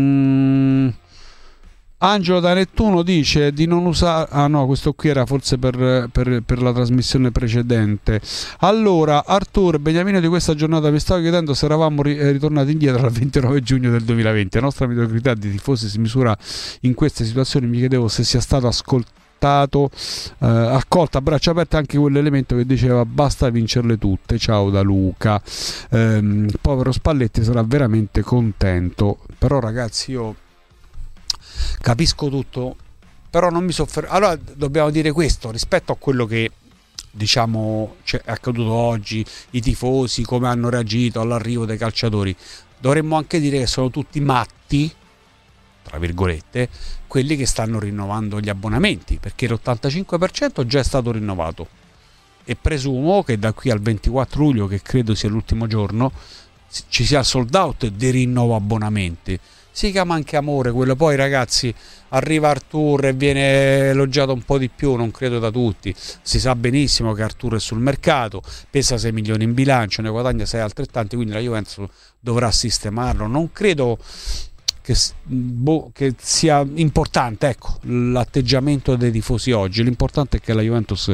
Angelo da Nettuno dice di non usare... Ah no, questo qui era forse per la trasmissione precedente. Allora, Artur Beniamino di questa giornata mi stavo chiedendo se eravamo ritornati indietro al 29 giugno del 2020. La nostra mediocrità di tifosi si misura in queste situazioni. Mi chiedevo se sia stato accolta a braccia aperte anche quell'elemento che diceva basta vincerle tutte. Ciao da Luca. Povero Spalletti sarà veramente contento. Però ragazzi, io capisco tutto, però non mi soffermo. Allora dobbiamo dire questo rispetto a quello che diciamo è accaduto oggi, i tifosi come hanno reagito all'arrivo dei calciatori. Dovremmo anche dire che sono tutti matti, tra virgolette, quelli che stanno rinnovando gli abbonamenti, perché l'85% già è stato rinnovato, e presumo che da qui al 24 luglio, che credo sia l'ultimo giorno, ci sia il sold out di rinnovo abbonamenti. Si chiama anche amore quello. Poi ragazzi, arriva Artur e viene elogiato un po' di più, non credo da tutti. Si sa benissimo che Artur è sul mercato, pesa 6 milioni in bilancio, ne guadagna 6 altrettanti, quindi la Juventus dovrà sistemarlo. Non credo che sia importante, ecco, l'atteggiamento dei tifosi oggi. L'importante è che la Juventus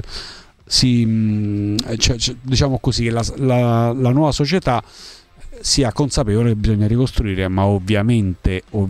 diciamo così, che la nuova società sia consapevole che bisogna ricostruire, ma ovviamente lo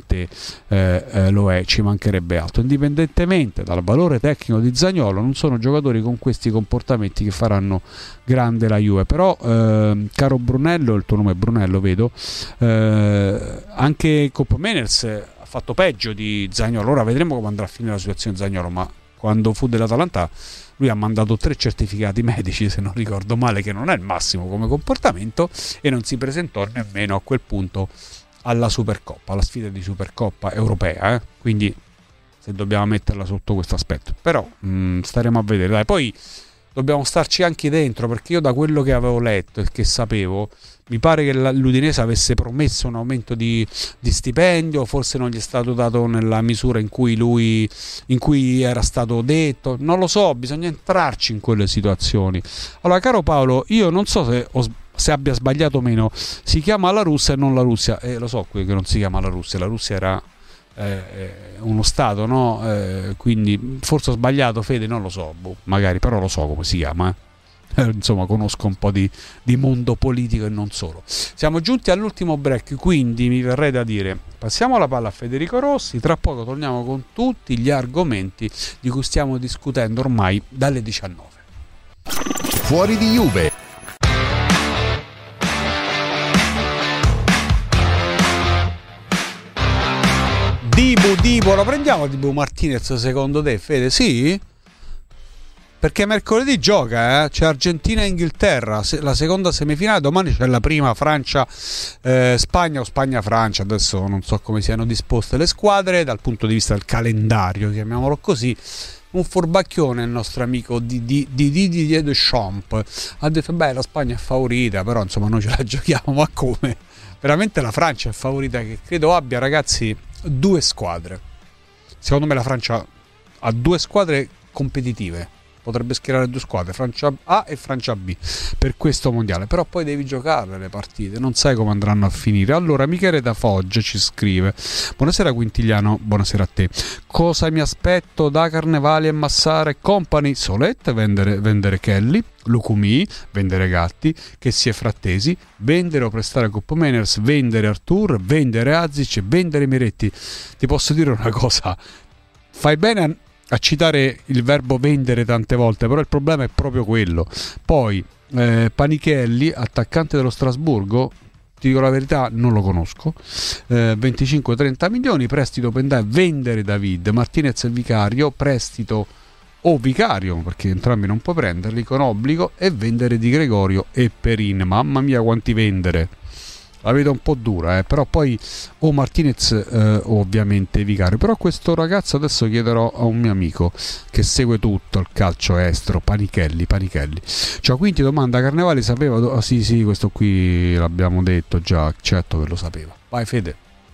è, ci mancherebbe altro. Indipendentemente dal valore tecnico di Zaniolo, non sono giocatori con questi comportamenti che faranno grande la Juve. Però caro Brunello, il tuo nome è Brunello vedo, anche Koopmeiners ha fatto peggio di Zaniolo. Ora vedremo come andrà a finire la situazione di Zaniolo, ma quando fu dell'Atalanta lui ha mandato 3 certificati medici, se non ricordo male, che non è il massimo come comportamento, e non si presentò nemmeno a quel punto alla Supercoppa, alla sfida di Supercoppa europea, quindi se dobbiamo metterla sotto questo aspetto. Però staremo a vedere. Dai, poi dobbiamo starci anche dentro, perché io da quello che avevo letto e che sapevo, mi pare che l'Udinese avesse promesso un aumento di stipendio, forse non gli è stato dato nella misura in cui era stato detto, non lo so, bisogna entrarci in quelle situazioni. Allora caro Paolo, io non so se abbia sbagliato o meno, si chiama la Russia e non la Russia, lo so che non si chiama la Russia era uno stato, no? Quindi forse ho sbagliato, Fede, non lo so, magari, però lo so come si chiama, insomma conosco un po' di mondo politico e non solo. Siamo giunti all'ultimo break, quindi mi verrei da dire passiamo la palla a Federico Rossi, tra poco torniamo con tutti gli argomenti di cui stiamo discutendo ormai dalle 19. Fuori di Juve. Dibu, lo prendiamo Dibu Martinez secondo te, Fede? Sì? Perché mercoledì gioca, c'è Argentina e Inghilterra, la seconda semifinale, domani c'è la prima Francia-Spagna o Spagna-Francia, adesso non so come siano disposte le squadre dal punto di vista del calendario, chiamiamolo così. Un furbacchione il nostro amico di Didier Deschamps ha detto beh, la Spagna è favorita, però insomma noi ce la giochiamo. Ma come? Veramente la Francia è favorita, che credo abbia, ragazzi, 2 squadre. Secondo me la Francia ha 2 squadre competitive, potrebbe schierare due squadre, Francia A e Francia B, per questo mondiale. Però poi devi giocare le partite, non sai come andranno a finire. Allora Michele da Foggia ci scrive: buonasera Quintiliano, buonasera a te. Cosa mi aspetto da Carnevali e Massara e company? Solette vendere Kelly, Lucumi, vendere Gatti, che si è frattesi, vendere o prestare Coppa Mainers, vendere Artur, vendere Azic, vendere Miretti. Ti posso dire una cosa, fai bene a citare il verbo vendere tante volte, però il problema è proprio quello. Poi Panichelli, attaccante dello Strasburgo, ti dico la verità, non lo conosco. 25-30 milioni, prestito Pendai, vendere David, Martinez il vicario, prestito o vicario, perché entrambi non puoi prenderli, con obbligo, e vendere Di Gregorio e Perin. Mamma mia quanti vendere, la vedo un po' dura, però poi o Martinez o ovviamente vicario. Però questo ragazzo adesso chiederò a un mio amico che segue tutto il calcio estero, Panichelli. Ciao Quinti, domanda: Carnevali sapeva sì, questo qui l'abbiamo detto già, certo che lo sapeva. Vai Fede.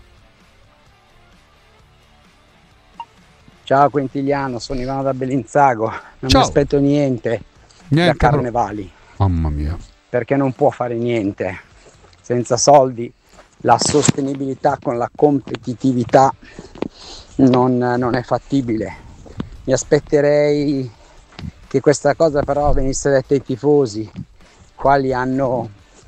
Ciao Quintiliano, sono Ivano da Bellinzago. Non mi aspetto niente da Carnevali. Mamma mia. Perché non può fare niente. Senza soldi la sostenibilità con la competitività non è fattibile. Mi aspetterei che questa cosa però venisse detta ai tifosi, quali hanno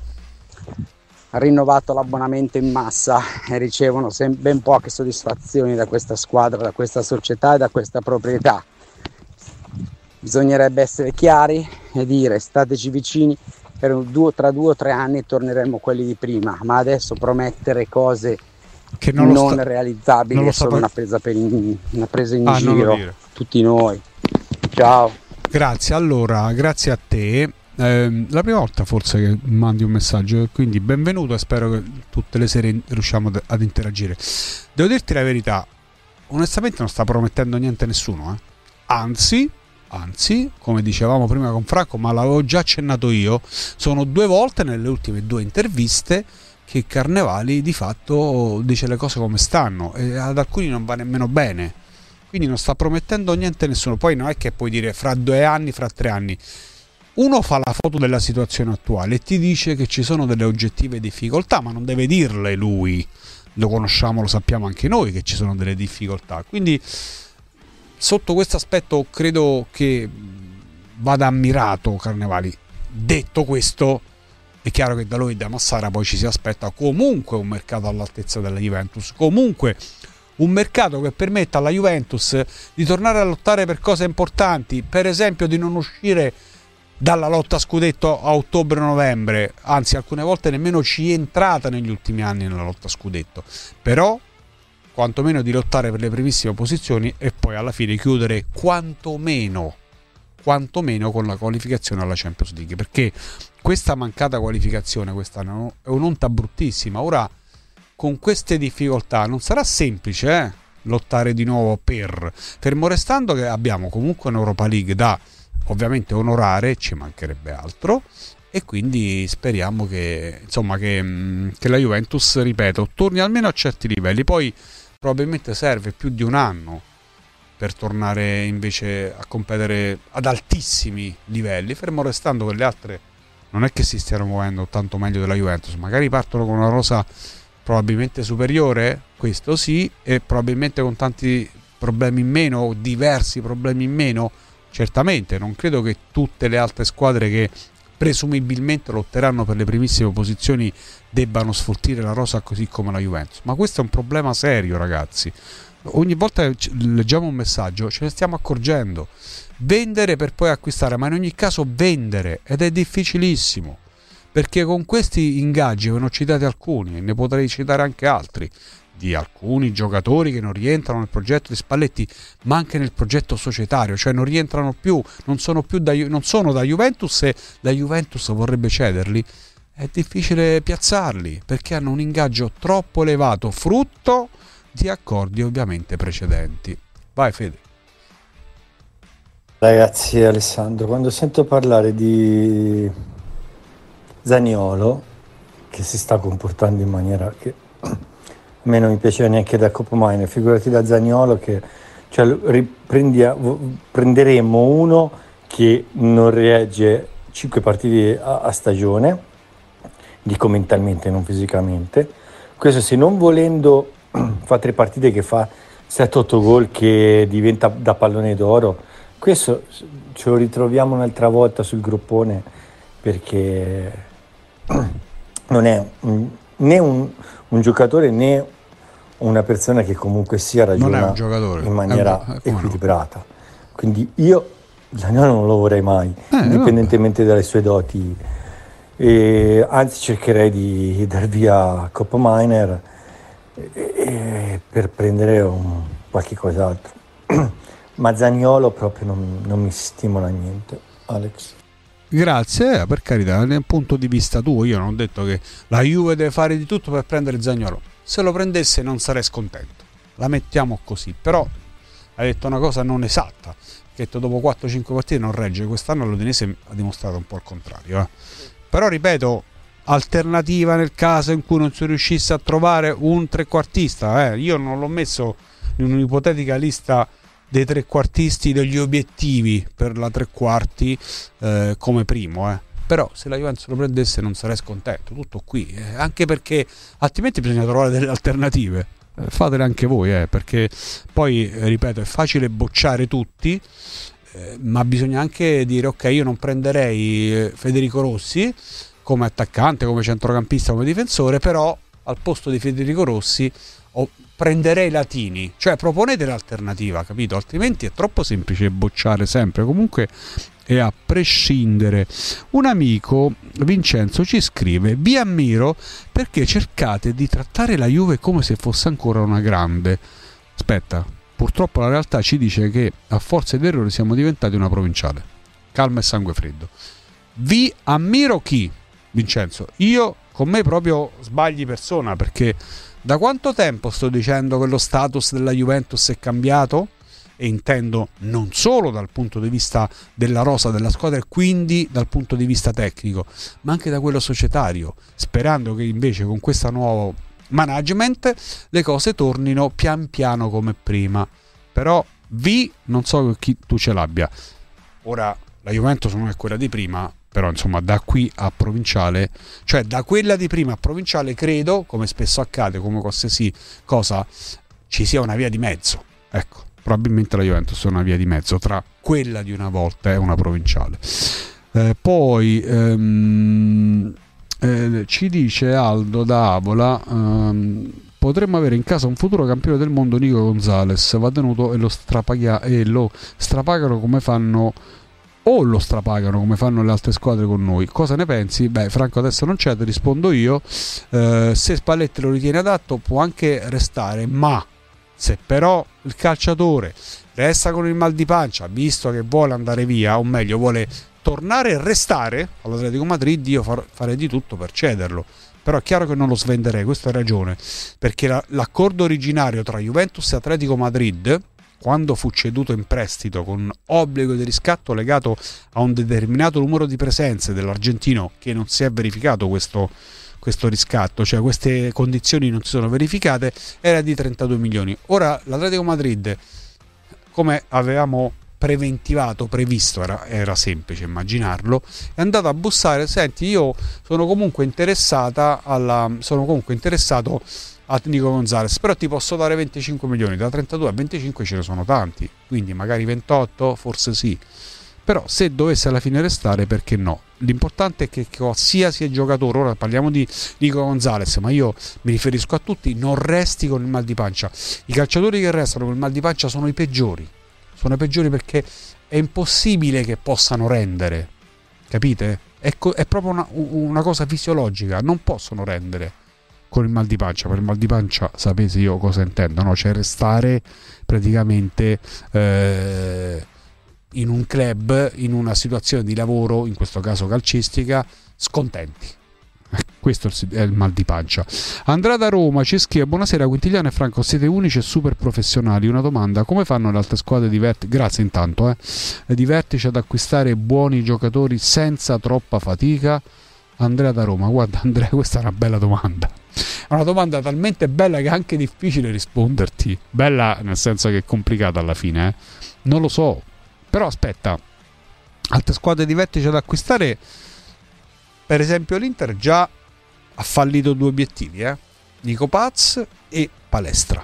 rinnovato l'abbonamento in massa e ricevono ben poche soddisfazioni da questa squadra, da questa società e da questa proprietà. Bisognerebbe essere chiari e dire: stateci vicini, tra 2 o 3 anni torneremo quelli di prima, ma adesso promettere cose che non realizzabili è solo una presa in giro, tutti noi. Ciao. Grazie, allora, grazie a te. La prima volta forse che mandi un messaggio, quindi benvenuto e spero che tutte le sere riusciamo ad interagire. Devo dirti la verità, onestamente non sta promettendo niente a nessuno, Anzi, come dicevamo prima con Franco, ma l'avevo già accennato io, sono 2 volte nelle ultime 2 interviste che Carnevali di fatto dice le cose come stanno e ad alcuni non va nemmeno bene, quindi non sta promettendo niente a nessuno. Poi non è che puoi dire fra 2 anni, fra 3 anni. Uno fa la foto della situazione attuale e ti dice che ci sono delle oggettive difficoltà, ma non deve dirle lui, lo conosciamo, lo sappiamo anche noi che ci sono delle difficoltà. Quindi sotto questo aspetto credo che vada ammirato Carnevali. Detto questo, è chiaro che da lui, da Massara, poi ci si aspetta comunque un mercato all'altezza della Juventus, comunque un mercato che permetta alla Juventus di tornare a lottare per cose importanti, per esempio di non uscire dalla lotta a scudetto a ottobre-novembre, anzi alcune volte nemmeno ci è entrata negli ultimi anni nella lotta a scudetto, però quantomeno di lottare per le primissime posizioni e poi alla fine chiudere quantomeno con la qualificazione alla Champions League, perché questa mancata qualificazione quest'anno è un'onta bruttissima. Ora con queste difficoltà non sarà semplice lottare di nuovo fermo restando che abbiamo comunque un'Europa League da ovviamente onorare, ci mancherebbe altro, e quindi speriamo che insomma che la Juventus, ripeto, torni almeno a certi livelli. Poi probabilmente serve più di un anno per tornare invece a competere ad altissimi livelli, fermo restando che le altre non è che si stiano muovendo tanto meglio della Juventus, magari partono con una rosa probabilmente superiore, questo sì, e probabilmente con tanti problemi in meno o diversi problemi in meno. Certamente non credo che tutte le altre squadre che presumibilmente lotteranno per le primissime posizioni debbano sfoltire la rosa così come la Juventus, ma questo è un problema serio, ragazzi. Ogni volta che leggiamo un messaggio ce ne stiamo accorgendo. Vendere per poi acquistare, ma in ogni caso vendere, ed è difficilissimo, perché con questi ingaggi, ve ne ho citati alcuni e ne potrei citare anche altri, di alcuni giocatori che non rientrano nel progetto di Spalletti, ma anche nel progetto societario, cioè non rientrano più, non sono da Juventus e la Juventus vorrebbe cederli. È difficile piazzarli perché hanno un ingaggio troppo elevato, frutto di accordi ovviamente precedenti. Vai Fede. Ragazzi, Alessandro, quando sento parlare di Zaniolo, che si sta comportando in maniera che a me non mi piaceva neanche da Copomaino, figurati da Zaniolo, che cioè, prenderemo uno che non regge 5 partite a stagione, dico mentalmente, non fisicamente. Questo se non volendo fa 3 partite che fa 7-8 gol, che diventa da pallone d'oro. Questo ce lo ritroviamo un'altra volta sul groppone, perché non è né un giocatore né una persona che comunque sia ragiona in maniera equilibrata. Quindi io Zaniolo non lo vorrei mai, indipendentemente dalle sue doti, anzi cercherei di dar via Coppa Miner per prendere qualche cos'altro. Ma Zaniolo proprio non mi stimola niente, Alex. Grazie, per carità, dal punto di vista tuo, io non ho detto che la Juve deve fare di tutto per prendere Zaniolo. Se lo prendesse non sarei scontento, la mettiamo così. Però hai detto una cosa non esatta, che ha detto dopo 4-5 partite non regge. Quest'anno l'Udinese ha dimostrato un po' il contrario, Però ripeto, alternativa nel caso in cui non si riuscisse a trovare un trequartista, io non l'ho messo in un'ipotetica lista dei trequartisti, degli obiettivi per la tre quarti come primo, però se la Juventus lo prendesse non sarei scontento, tutto qui, anche perché altrimenti bisogna trovare delle alternative, fatele anche voi, perché poi ripeto, è facile bocciare tutti, ma bisogna anche dire ok, io non prenderei Federico Rossi come attaccante, come centrocampista, come difensore, però al posto di Federico Rossi prenderei Latini, cioè proponete l'alternativa, capito? Altrimenti è troppo semplice bocciare sempre, comunque, e a prescindere. Un amico, Vincenzo, ci scrive: vi ammiro perché cercate di trattare la Juve come se fosse ancora una grande. Aspetta, purtroppo la realtà ci dice che a forza di errori siamo diventati una provinciale. Calma e sangue freddo. Vi ammiro chi? Vincenzo, io con me proprio sbagli persona, perché da quanto tempo sto dicendo che lo status della Juventus è cambiato? E intendo non solo dal punto di vista della rosa della squadra e quindi dal punto di vista tecnico, ma anche da quello societario, sperando che invece con questo nuovo management le cose tornino pian piano come prima. Però non so chi tu ce l'abbia. Ora la Juventus non è quella di prima, però insomma da qui a provinciale, cioè da quella di prima a provinciale, credo, come spesso accade, come qualsiasi cosa, ci sia una via di mezzo. Ecco, probabilmente la Juventus è una via di mezzo tra quella di una volta e una provinciale. Poi ci dice Aldo da Avola, potremmo avere in casa un futuro campione del mondo, Nico Gonzalez, va tenuto e lo strapagano come fanno, o lo strapagano come fanno le altre squadre con noi. Cosa ne pensi? Beh, Franco adesso non c'è, ti rispondo io. Se Spalletti lo ritiene adatto può anche restare, ma se però il calciatore resta con il mal di pancia, visto che vuole andare via, o meglio vuole tornare e restare all'Atletico Madrid, io farei di tutto per cederlo. Però è chiaro che non lo svenderei, questa è ragione, perché l'accordo originario tra Juventus e Atletico Madrid, quando fu ceduto in prestito con obbligo di riscatto legato a un determinato numero di presenze dell'argentino, che non si è verificato questo riscatto, cioè queste condizioni non si sono verificate, era di 32 milioni. Ora l'Atletico Madrid, come avevamo previsto, era semplice immaginarlo, è andato a bussare: senti, io sono comunque interessato a Nico Gonzalez, però ti posso dare 25 milioni, da 32 a 25 ce ne sono tanti, quindi magari 28, forse sì, però se dovesse alla fine restare, perché no? L'importante è che qualsiasi giocatore, ora parliamo di Nico Gonzalez, ma io mi riferisco a tutti, non resti con il mal di pancia. I calciatori che restano con il mal di pancia sono i peggiori perché è impossibile che possano rendere, capite? È proprio una cosa fisiologica, non possono rendere con il mal di pancia. Per il mal di pancia sapete io cosa intendo, no? Cioè restare praticamente in un club, in una situazione di lavoro, in questo caso calcistica, scontenti. Questo è il mal di pancia. Andrea da Roma ci scrive: buonasera Quintiliano e Franco, siete unici e super professionali. Una domanda: come fanno le altre squadre di vertice, grazie intanto, di vertice, ad acquistare buoni giocatori senza troppa fatica? Andrea da Roma, guarda Andrea, questa è una bella domanda. È una domanda talmente bella che è anche difficile risponderti. Bella nel senso che è complicata alla fine, non lo so. Però aspetta, Altre squadre di vertice da acquistare, per esempio l'Inter già ha fallito 2 obiettivi, Nico Paz e Palestra.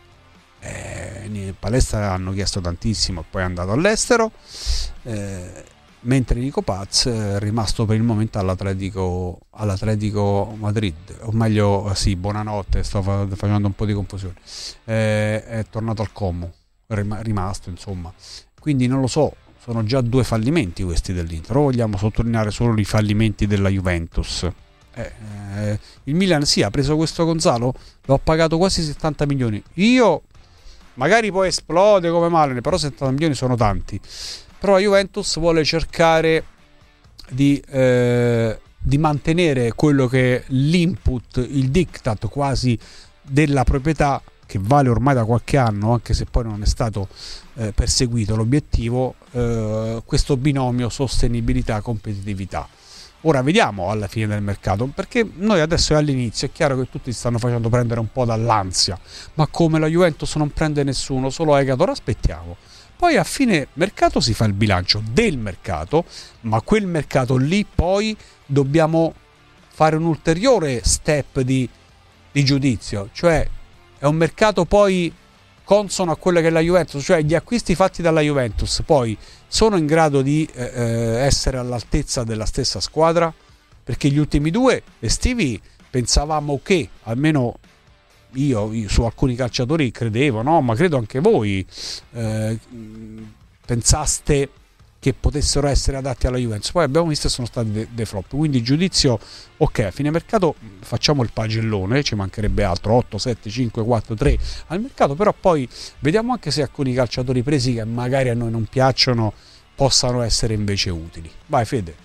Palestra hanno chiesto tantissimo, poi è andato all'estero, mentre Nico Paz è rimasto per il momento all'Atletico Madrid, o meglio buonanotte, sto facendo un po' di confusione, è tornato al Como, è rimasto insomma, quindi non lo so, sono già 2 fallimenti questi dell'Inter, o vogliamo sottolineare solo i fallimenti della Juventus? Il Milan ha preso questo Gonzalo, lo ha pagato quasi 70 milioni, magari poi esplode come male, però 70 milioni sono tanti. Però la Juventus vuole cercare di mantenere quello che è l'input, il diktat quasi della proprietà, che vale ormai da qualche anno, anche se poi non è stato perseguito l'obiettivo, questo binomio sostenibilità-competitività. Ora vediamo alla fine del mercato, perché noi adesso è all'inizio, è chiaro che tutti stanno facendo prendere un po' dall'ansia, ma come la Juventus non prende nessuno, solo Egador, aspettiamo. Poi a fine mercato si fa il bilancio del mercato, ma quel mercato lì poi dobbiamo fare un ulteriore step di giudizio, cioè è un mercato poi consono a quello che è la Juventus, cioè gli acquisti fatti dalla Juventus poi sono in grado di essere all'altezza della stessa squadra, perché gli ultimi 2 estivi pensavamo che, almeno io su alcuni calciatori credevo, no? Ma credo anche voi pensaste che potessero essere adatti alla Juventus, poi abbiamo visto che sono stati dei flop, quindi giudizio ok, a fine mercato facciamo il pagellone, ci mancherebbe altro, 8, 7, 5, 4, 3 al mercato, però poi vediamo anche se alcuni calciatori presi che magari a noi non piacciono possano essere invece utili. Vai Fede.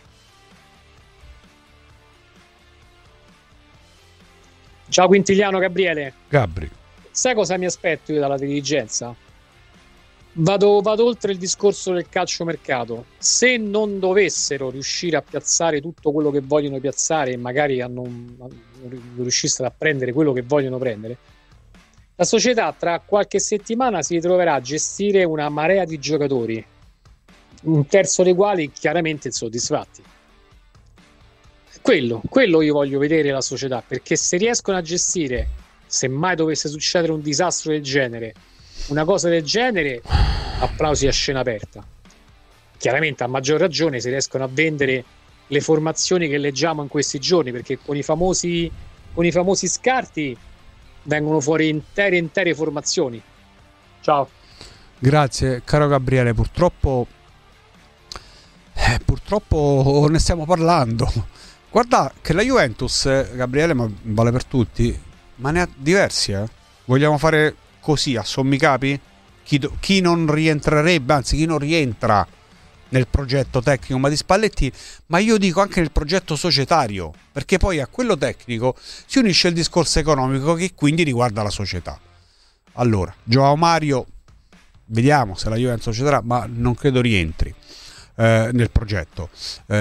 Ciao Quintiliano, Gabriele. Gabri. Sai cosa mi aspetto io dalla dirigenza? Vado oltre il discorso del calciomercato. Se non dovessero riuscire a piazzare tutto quello che vogliono piazzare e magari non riuscissero a prendere quello che vogliono prendere, la società tra qualche settimana si ritroverà a gestire una marea di giocatori, un terzo dei quali chiaramente insoddisfatti. Quello io voglio vedere la società, perché se riescono a gestire, se mai dovesse succedere un disastro del genere, una cosa del genere, applausi a scena aperta. Chiaramente a maggior ragione se riescono a vendere le formazioni che leggiamo in questi giorni, perché con i famosi scarti vengono fuori intere formazioni. Ciao. Grazie caro Gabriele, purtroppo ne stiamo parlando. Guarda che la Juventus, Gabriele, ma vale per tutti, ma ne ha diversi, Vogliamo fare così a sommi capi? Chi non rientrerebbe, anzi chi non rientra nel progetto tecnico ma di Spalletti, ma io dico anche nel progetto societario, perché poi a quello tecnico si unisce il discorso economico che quindi riguarda la società. Allora, Joao Mario, vediamo se la Juventus società, ma non credo rientri nel progetto.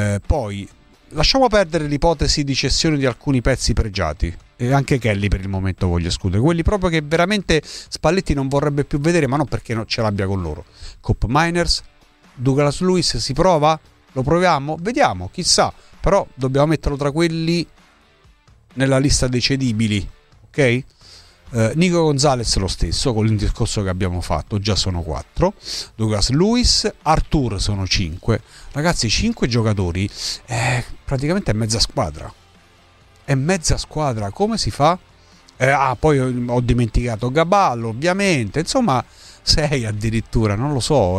Poi lasciamo perdere l'ipotesi di cessione di alcuni pezzi pregiati, e anche Kelly per il momento voglio escludere, quelli proprio che veramente Spalletti non vorrebbe più vedere, ma non perché non ce l'abbia con loro. Cop Miners, Douglas Luiz, si prova? Lo proviamo? Vediamo, chissà, però dobbiamo metterlo tra quelli nella lista dei cedibili, ok? Nico Gonzalez lo stesso, con il discorso che abbiamo fatto, già sono 4. Douglas Luiz, Arthur sono 5. Ragazzi, 5 giocatori praticamente è mezza squadra. È mezza squadra, come si fa? Poi ho dimenticato Gaballo, ovviamente, insomma 6 addirittura, non lo so.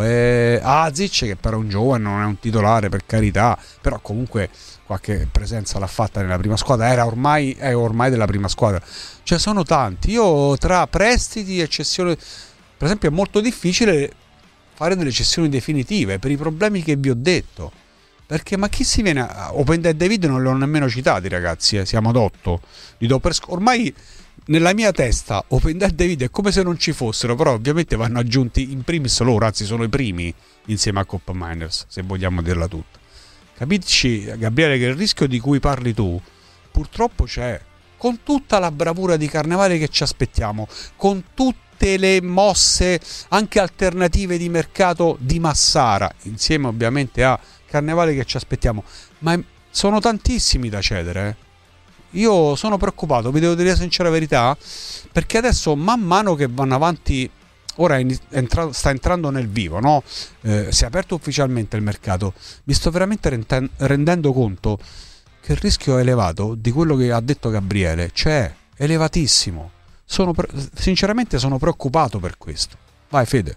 Azic, che però è un giovane, non è un titolare per carità, però comunque qualche presenza l'ha fatta nella prima squadra, è ormai della prima squadra. Cioè sono tanti. Io tra prestiti e cessioni, per esempio, è molto difficile fare delle cessioni definitive per i problemi che vi ho detto. Perché ma chi si viene Open e David non li ho nemmeno citati, ragazzi, siamo ad 8. Li do per ormai nella mia testa Open e David è come se non ci fossero, però ovviamente vanno aggiunti in primis loro, anzi sono i primi insieme a Cop Miners, se vogliamo dirla tutta. Capisci, Gabriele, che il rischio di cui parli tu purtroppo c'è, con tutta la bravura di Carnevale che ci aspettiamo, con tutte le mosse anche alternative di mercato di Massara, insieme ovviamente a carnevale che ci aspettiamo, ma sono tantissimi da cedere. Io sono preoccupato, vi devo dire la sincera verità, perché adesso man mano che vanno avanti, ora sta entrando nel vivo, no? Si è aperto ufficialmente il mercato, mi sto veramente rendendo conto che il rischio è elevato di quello che ha detto Gabriele, cioè elevatissimo. Sinceramente sono preoccupato per questo. Vai Fede.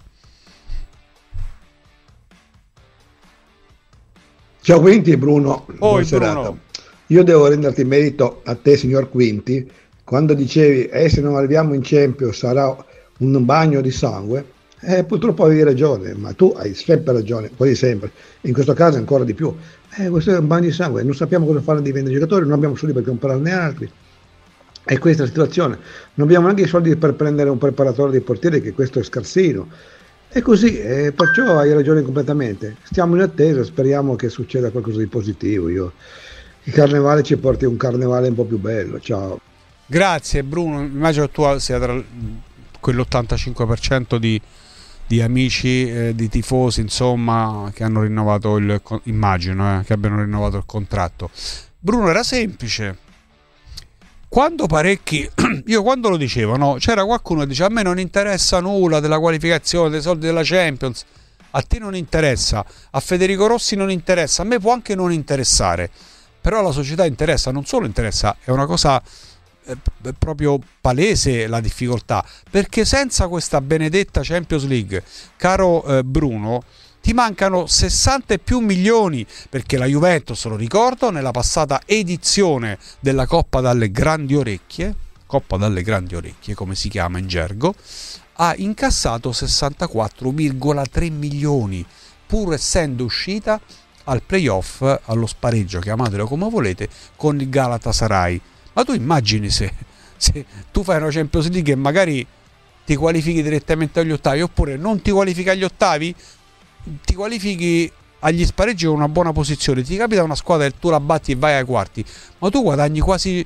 Ciao Quinti e Bruno, buona serata. Io devo renderti merito a te, signor Quinti, quando dicevi se non arriviamo in Champions sarà un bagno di sangue. Purtroppo avevi ragione, ma tu hai sempre ragione, quasi sempre, in questo caso ancora di più. Questo è un bagno di sangue, non sappiamo cosa fare di vendere giocatori, non abbiamo soldi per comprarne altri. E questa è la situazione, non abbiamo neanche i soldi per prendere un preparatore dei portieri, che questo è scarsino. E così, perciò hai ragione completamente. Stiamo in attesa, speriamo che succeda qualcosa di positivo. Il carnevale ci porti un carnevale un po' più bello. Ciao. Grazie Bruno, immagino tu sia tra quell'85% di amici, di tifosi, insomma, che hanno rinnovato immagino che abbiano rinnovato il contratto. Bruno, era semplice. Quando parecchi, io quando lo dicevo, no, c'era qualcuno che diceva: a me non interessa nulla della qualificazione, dei soldi della Champions, a te non interessa, a Federico Rossi non interessa, a me può anche non interessare, però alla società interessa, non solo interessa, è una cosa proprio palese la difficoltà, perché senza questa benedetta Champions League, caro Bruno, ti mancano 60 e più milioni, perché la Juventus, lo ricordo, nella passata edizione della Coppa dalle Grandi Orecchie come si chiama in gergo, ha incassato 64,3 milioni, pur essendo uscita al playoff, allo spareggio, chiamatelo come volete, con il Galatasaray. Ma tu immagini se tu fai una Champions League e magari ti qualifichi direttamente agli ottavi, oppure non ti qualifichi agli ottavi, ti qualifichi agli spareggi con una buona posizione, ti capita una squadra e tu la batti e vai ai quarti, ma tu guadagni quasi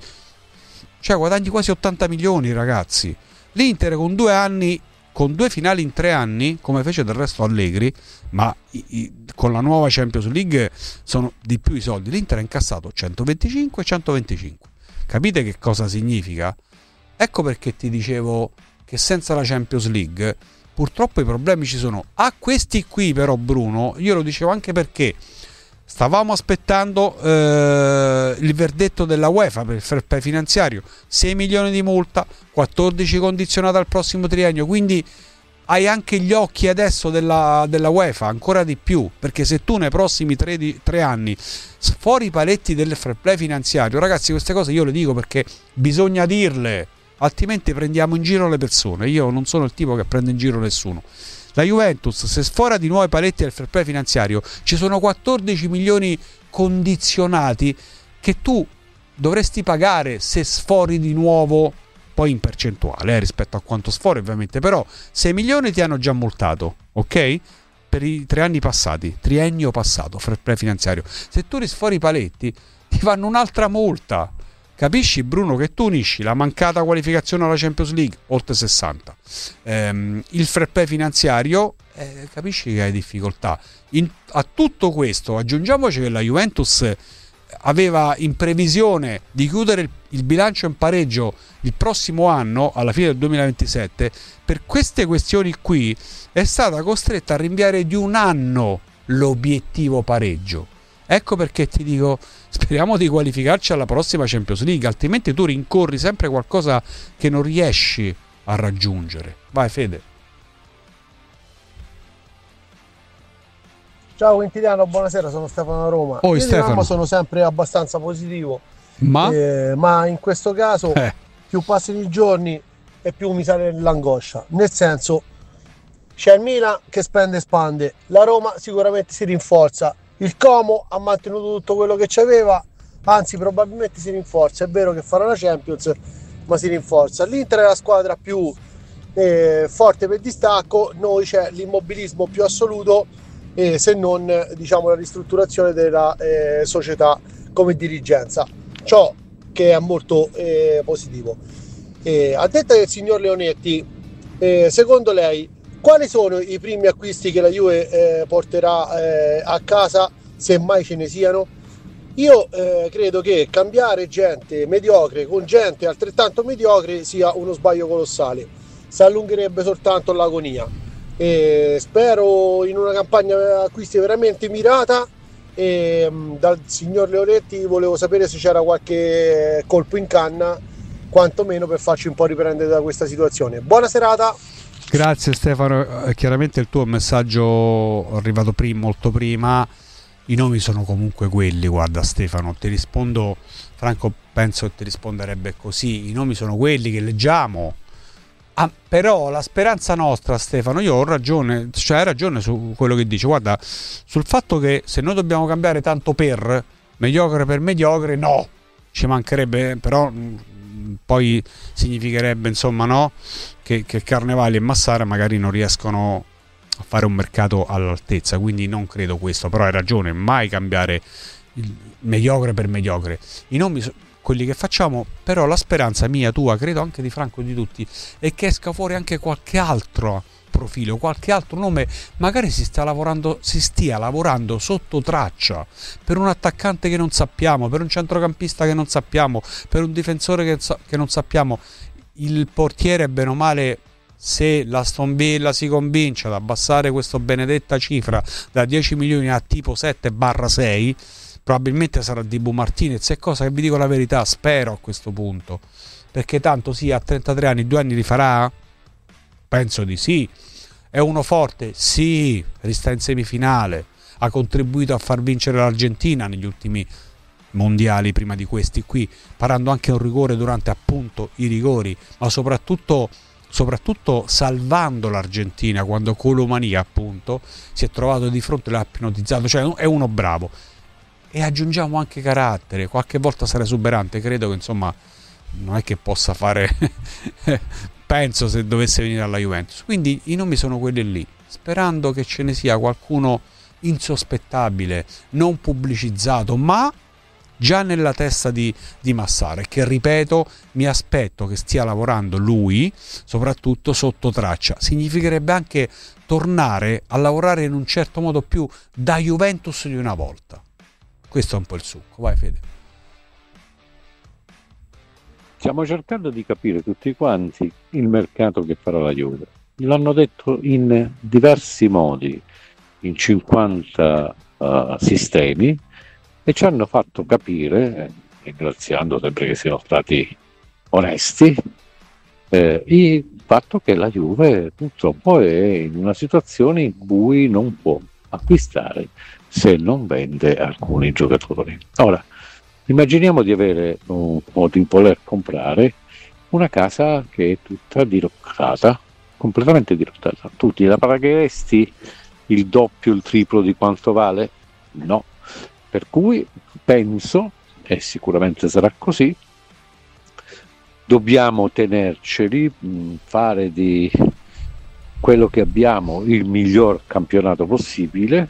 80 milioni, ragazzi. L'Inter con 2 anni, con 2 finali in 3 anni, come fece del resto Allegri, ma con la nuova Champions League sono di più i soldi. L'Inter ha incassato 125 e 125. Capite che cosa significa? Ecco perché ti dicevo che senza la Champions League purtroppo i problemi ci sono. A questi qui però, Bruno, io lo dicevo anche perché stavamo aspettando il verdetto della UEFA per il fair play finanziario, 6 milioni di multa, 14 condizionata al prossimo triennio, quindi hai anche gli occhi adesso della UEFA, ancora di più, perché se tu nei prossimi 3 anni sfori i paletti del fair play finanziario, ragazzi, queste cose io le dico perché bisogna dirle, altrimenti prendiamo in giro le persone. Io non sono il tipo che prende in giro nessuno. La Juventus, se sfora di nuovo i paletti del fair play finanziario, ci sono 14 milioni condizionati che tu dovresti pagare se sfori di nuovo, poi in percentuale rispetto a quanto sfori ovviamente, però 6 milioni ti hanno già multato, ok? Per i 3 anni passati, triennio passato, fair play finanziario. Se tu risfori i paletti ti fanno un'altra multa. Capisci, Bruno, che tu unisci la mancata qualificazione alla Champions League, oltre 60, il fair play finanziario, capisci che hai difficoltà. A tutto questo aggiungiamoci che la Juventus aveva in previsione di chiudere il bilancio in pareggio il prossimo anno, alla fine del 2027. Per queste questioni qui è stata costretta a rinviare di 1 anno l'obiettivo pareggio. Ecco perché ti dico, speriamo di qualificarci alla prossima Champions League, altrimenti tu rincorri sempre qualcosa che non riesci a raggiungere. Vai Fede. Ciao Quintiliano, buonasera, sono Stefano da Roma. Io Stefano. di Roma sono sempre abbastanza positivo, ma in questo caso più passano i giorni e più mi sale l'angoscia, nel senso, c'è il Milan che spende e spande, la Roma sicuramente si rinforza, il Como ha mantenuto tutto quello che c'aveva, anzi probabilmente si rinforza, è vero che farà la Champions, ma si rinforza. L'Inter è la squadra più forte per distacco, noi c'è l'immobilismo più assoluto, se non diciamo la ristrutturazione della società come dirigenza, ciò che è molto positivo. A detta del signor Leonetti, secondo lei quali sono i primi acquisti che la Juve porterà a casa se mai ce ne siano. Io credo che cambiare gente mediocre con gente altrettanto mediocre sia uno sbaglio colossale, si allungherebbe soltanto l'agonia. Spero in una campagna acquisti veramente mirata. Dal signor Leonetti volevo sapere se c'era qualche colpo in canna, quantomeno per farci un po' riprendere da questa situazione. Buona serata. Grazie Stefano, chiaramente il tuo messaggio è arrivato molto prima. I nomi sono comunque quelli, guarda Stefano, ti rispondo, Franco penso che ti risponderebbe così, i nomi sono quelli che leggiamo, però la speranza nostra, Stefano, io ho ragione, cioè hai ragione su quello che dici, guarda, sul fatto che se noi dobbiamo cambiare tanto per mediocre, no, ci mancherebbe, però poi significherebbe insomma no, che Carnevali e Massara magari non riescono a fare un mercato all'altezza, quindi non credo questo, però hai ragione, mai cambiare il mediocre per mediocre. I nomi quelli che facciamo, però la speranza mia, tua, credo anche di Franco e di tutti, è che esca fuori anche qualche altro profilo, qualche altro nome, magari si stia lavorando sotto traccia per un attaccante che non sappiamo, per un centrocampista che non sappiamo, per un difensore che non sappiamo. Il portiere, bene o male, se l'Aston Villa si convince ad abbassare questa benedetta cifra da 10 milioni a tipo 7/6, probabilmente sarà Dibu Martinez, è cosa che vi dico la verità, spero a questo punto, perché tanto sì, a 33 anni 2 anni li farà? Penso di sì. È uno forte? Sì, resta in semifinale, ha contribuito a far vincere l'Argentina negli ultimi mondiali prima di questi qui, parando anche un rigore durante appunto i rigori, ma soprattutto salvando l'Argentina quando Colomania appunto si è trovato di fronte e l'ha ipnotizzato, cioè è uno bravo. E aggiungiamo anche carattere, qualche volta sarà esuberante, credo che insomma non è che possa fare penso se dovesse venire alla Juventus, quindi i nomi sono quelli lì, sperando che ce ne sia qualcuno insospettabile, non pubblicizzato, ma già nella testa di Massara, e che ripeto mi aspetto che stia lavorando lui soprattutto sotto traccia. Significherebbe anche tornare a lavorare in un certo modo più da Juventus di una volta. Questo è un po' il succo. Vai Fede. Stiamo cercando di capire tutti quanti il mercato che farà la Juve. L'hanno detto in diversi modi, in 50 sistemi, e ci hanno fatto capire, ringraziando sempre che siano stati onesti, il fatto che la Juve purtroppo è in una situazione in cui non può acquistare se non vende alcuni giocatori. Ora, immaginiamo di avere o di voler comprare una casa che è tutta dirottata, completamente dirottata. Tu la pagheresti il doppio, il triplo di quanto vale? No. Per cui penso, e sicuramente sarà così, dobbiamo tenerceli, fare di quello che abbiamo il miglior campionato possibile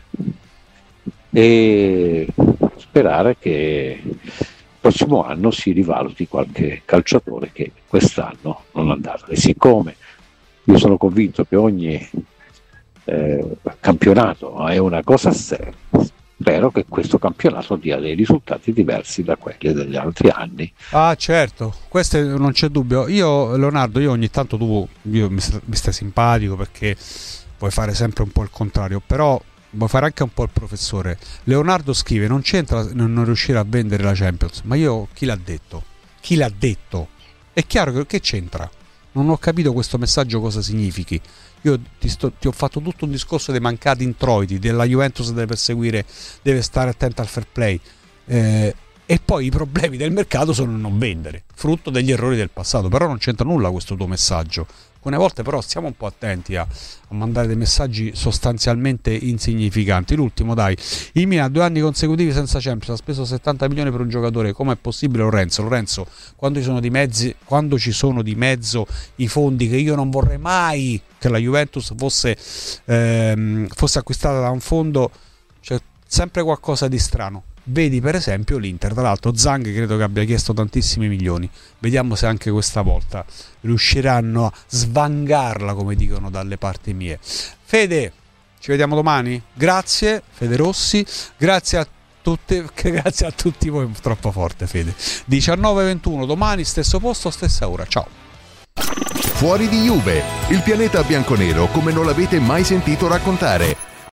e sperare che il prossimo anno si rivaluti qualche calciatore che quest'anno non andava. E siccome io sono convinto che ogni campionato è una cosa a sé, spero che questo campionato dia dei risultati diversi da quelli degli altri anni. Ah certo, questo non c'è dubbio. Leonardo, ogni tanto mi stai simpatico perché vuoi fare sempre un po' il contrario, però vuoi fare anche un po' il professore. Leonardo scrive: non c'entra non riuscire a vendere la Champions, ma chi l'ha detto? Chi l'ha detto? È chiaro che c'entra. Non ho capito questo messaggio cosa significhi. Io ti ho fatto tutto un discorso dei mancati introiti, della Juventus deve stare attenta al fair play, e poi i problemi del mercato sono non vendere, frutto degli errori del passato. Però non c'entra nulla questo tuo messaggio. Alcune volte però stiamo un po' attenti a mandare dei messaggi sostanzialmente insignificanti. L'ultimo, dai, il Milan 2 anni consecutivi senza Champions, ha speso 70 milioni per un giocatore, com'è possibile? Lorenzo, quando ci sono di mezzo i fondi, che io non vorrei mai che la Juventus fosse acquistata da un fondo, c'è sempre qualcosa di strano. Vedi per esempio l'Inter, tra l'altro Zhang credo che abbia chiesto tantissimi milioni, vediamo se anche questa volta riusciranno a svangarla, come dicono dalle parti mie. Fede, Ci vediamo domani. Grazie Fede Rossi, grazie a tutti voi, troppo forte Fede. 19:21 domani, stesso posto, stessa ora. Ciao. Fuori di Juve, il pianeta bianconero come non l'avete mai sentito raccontare.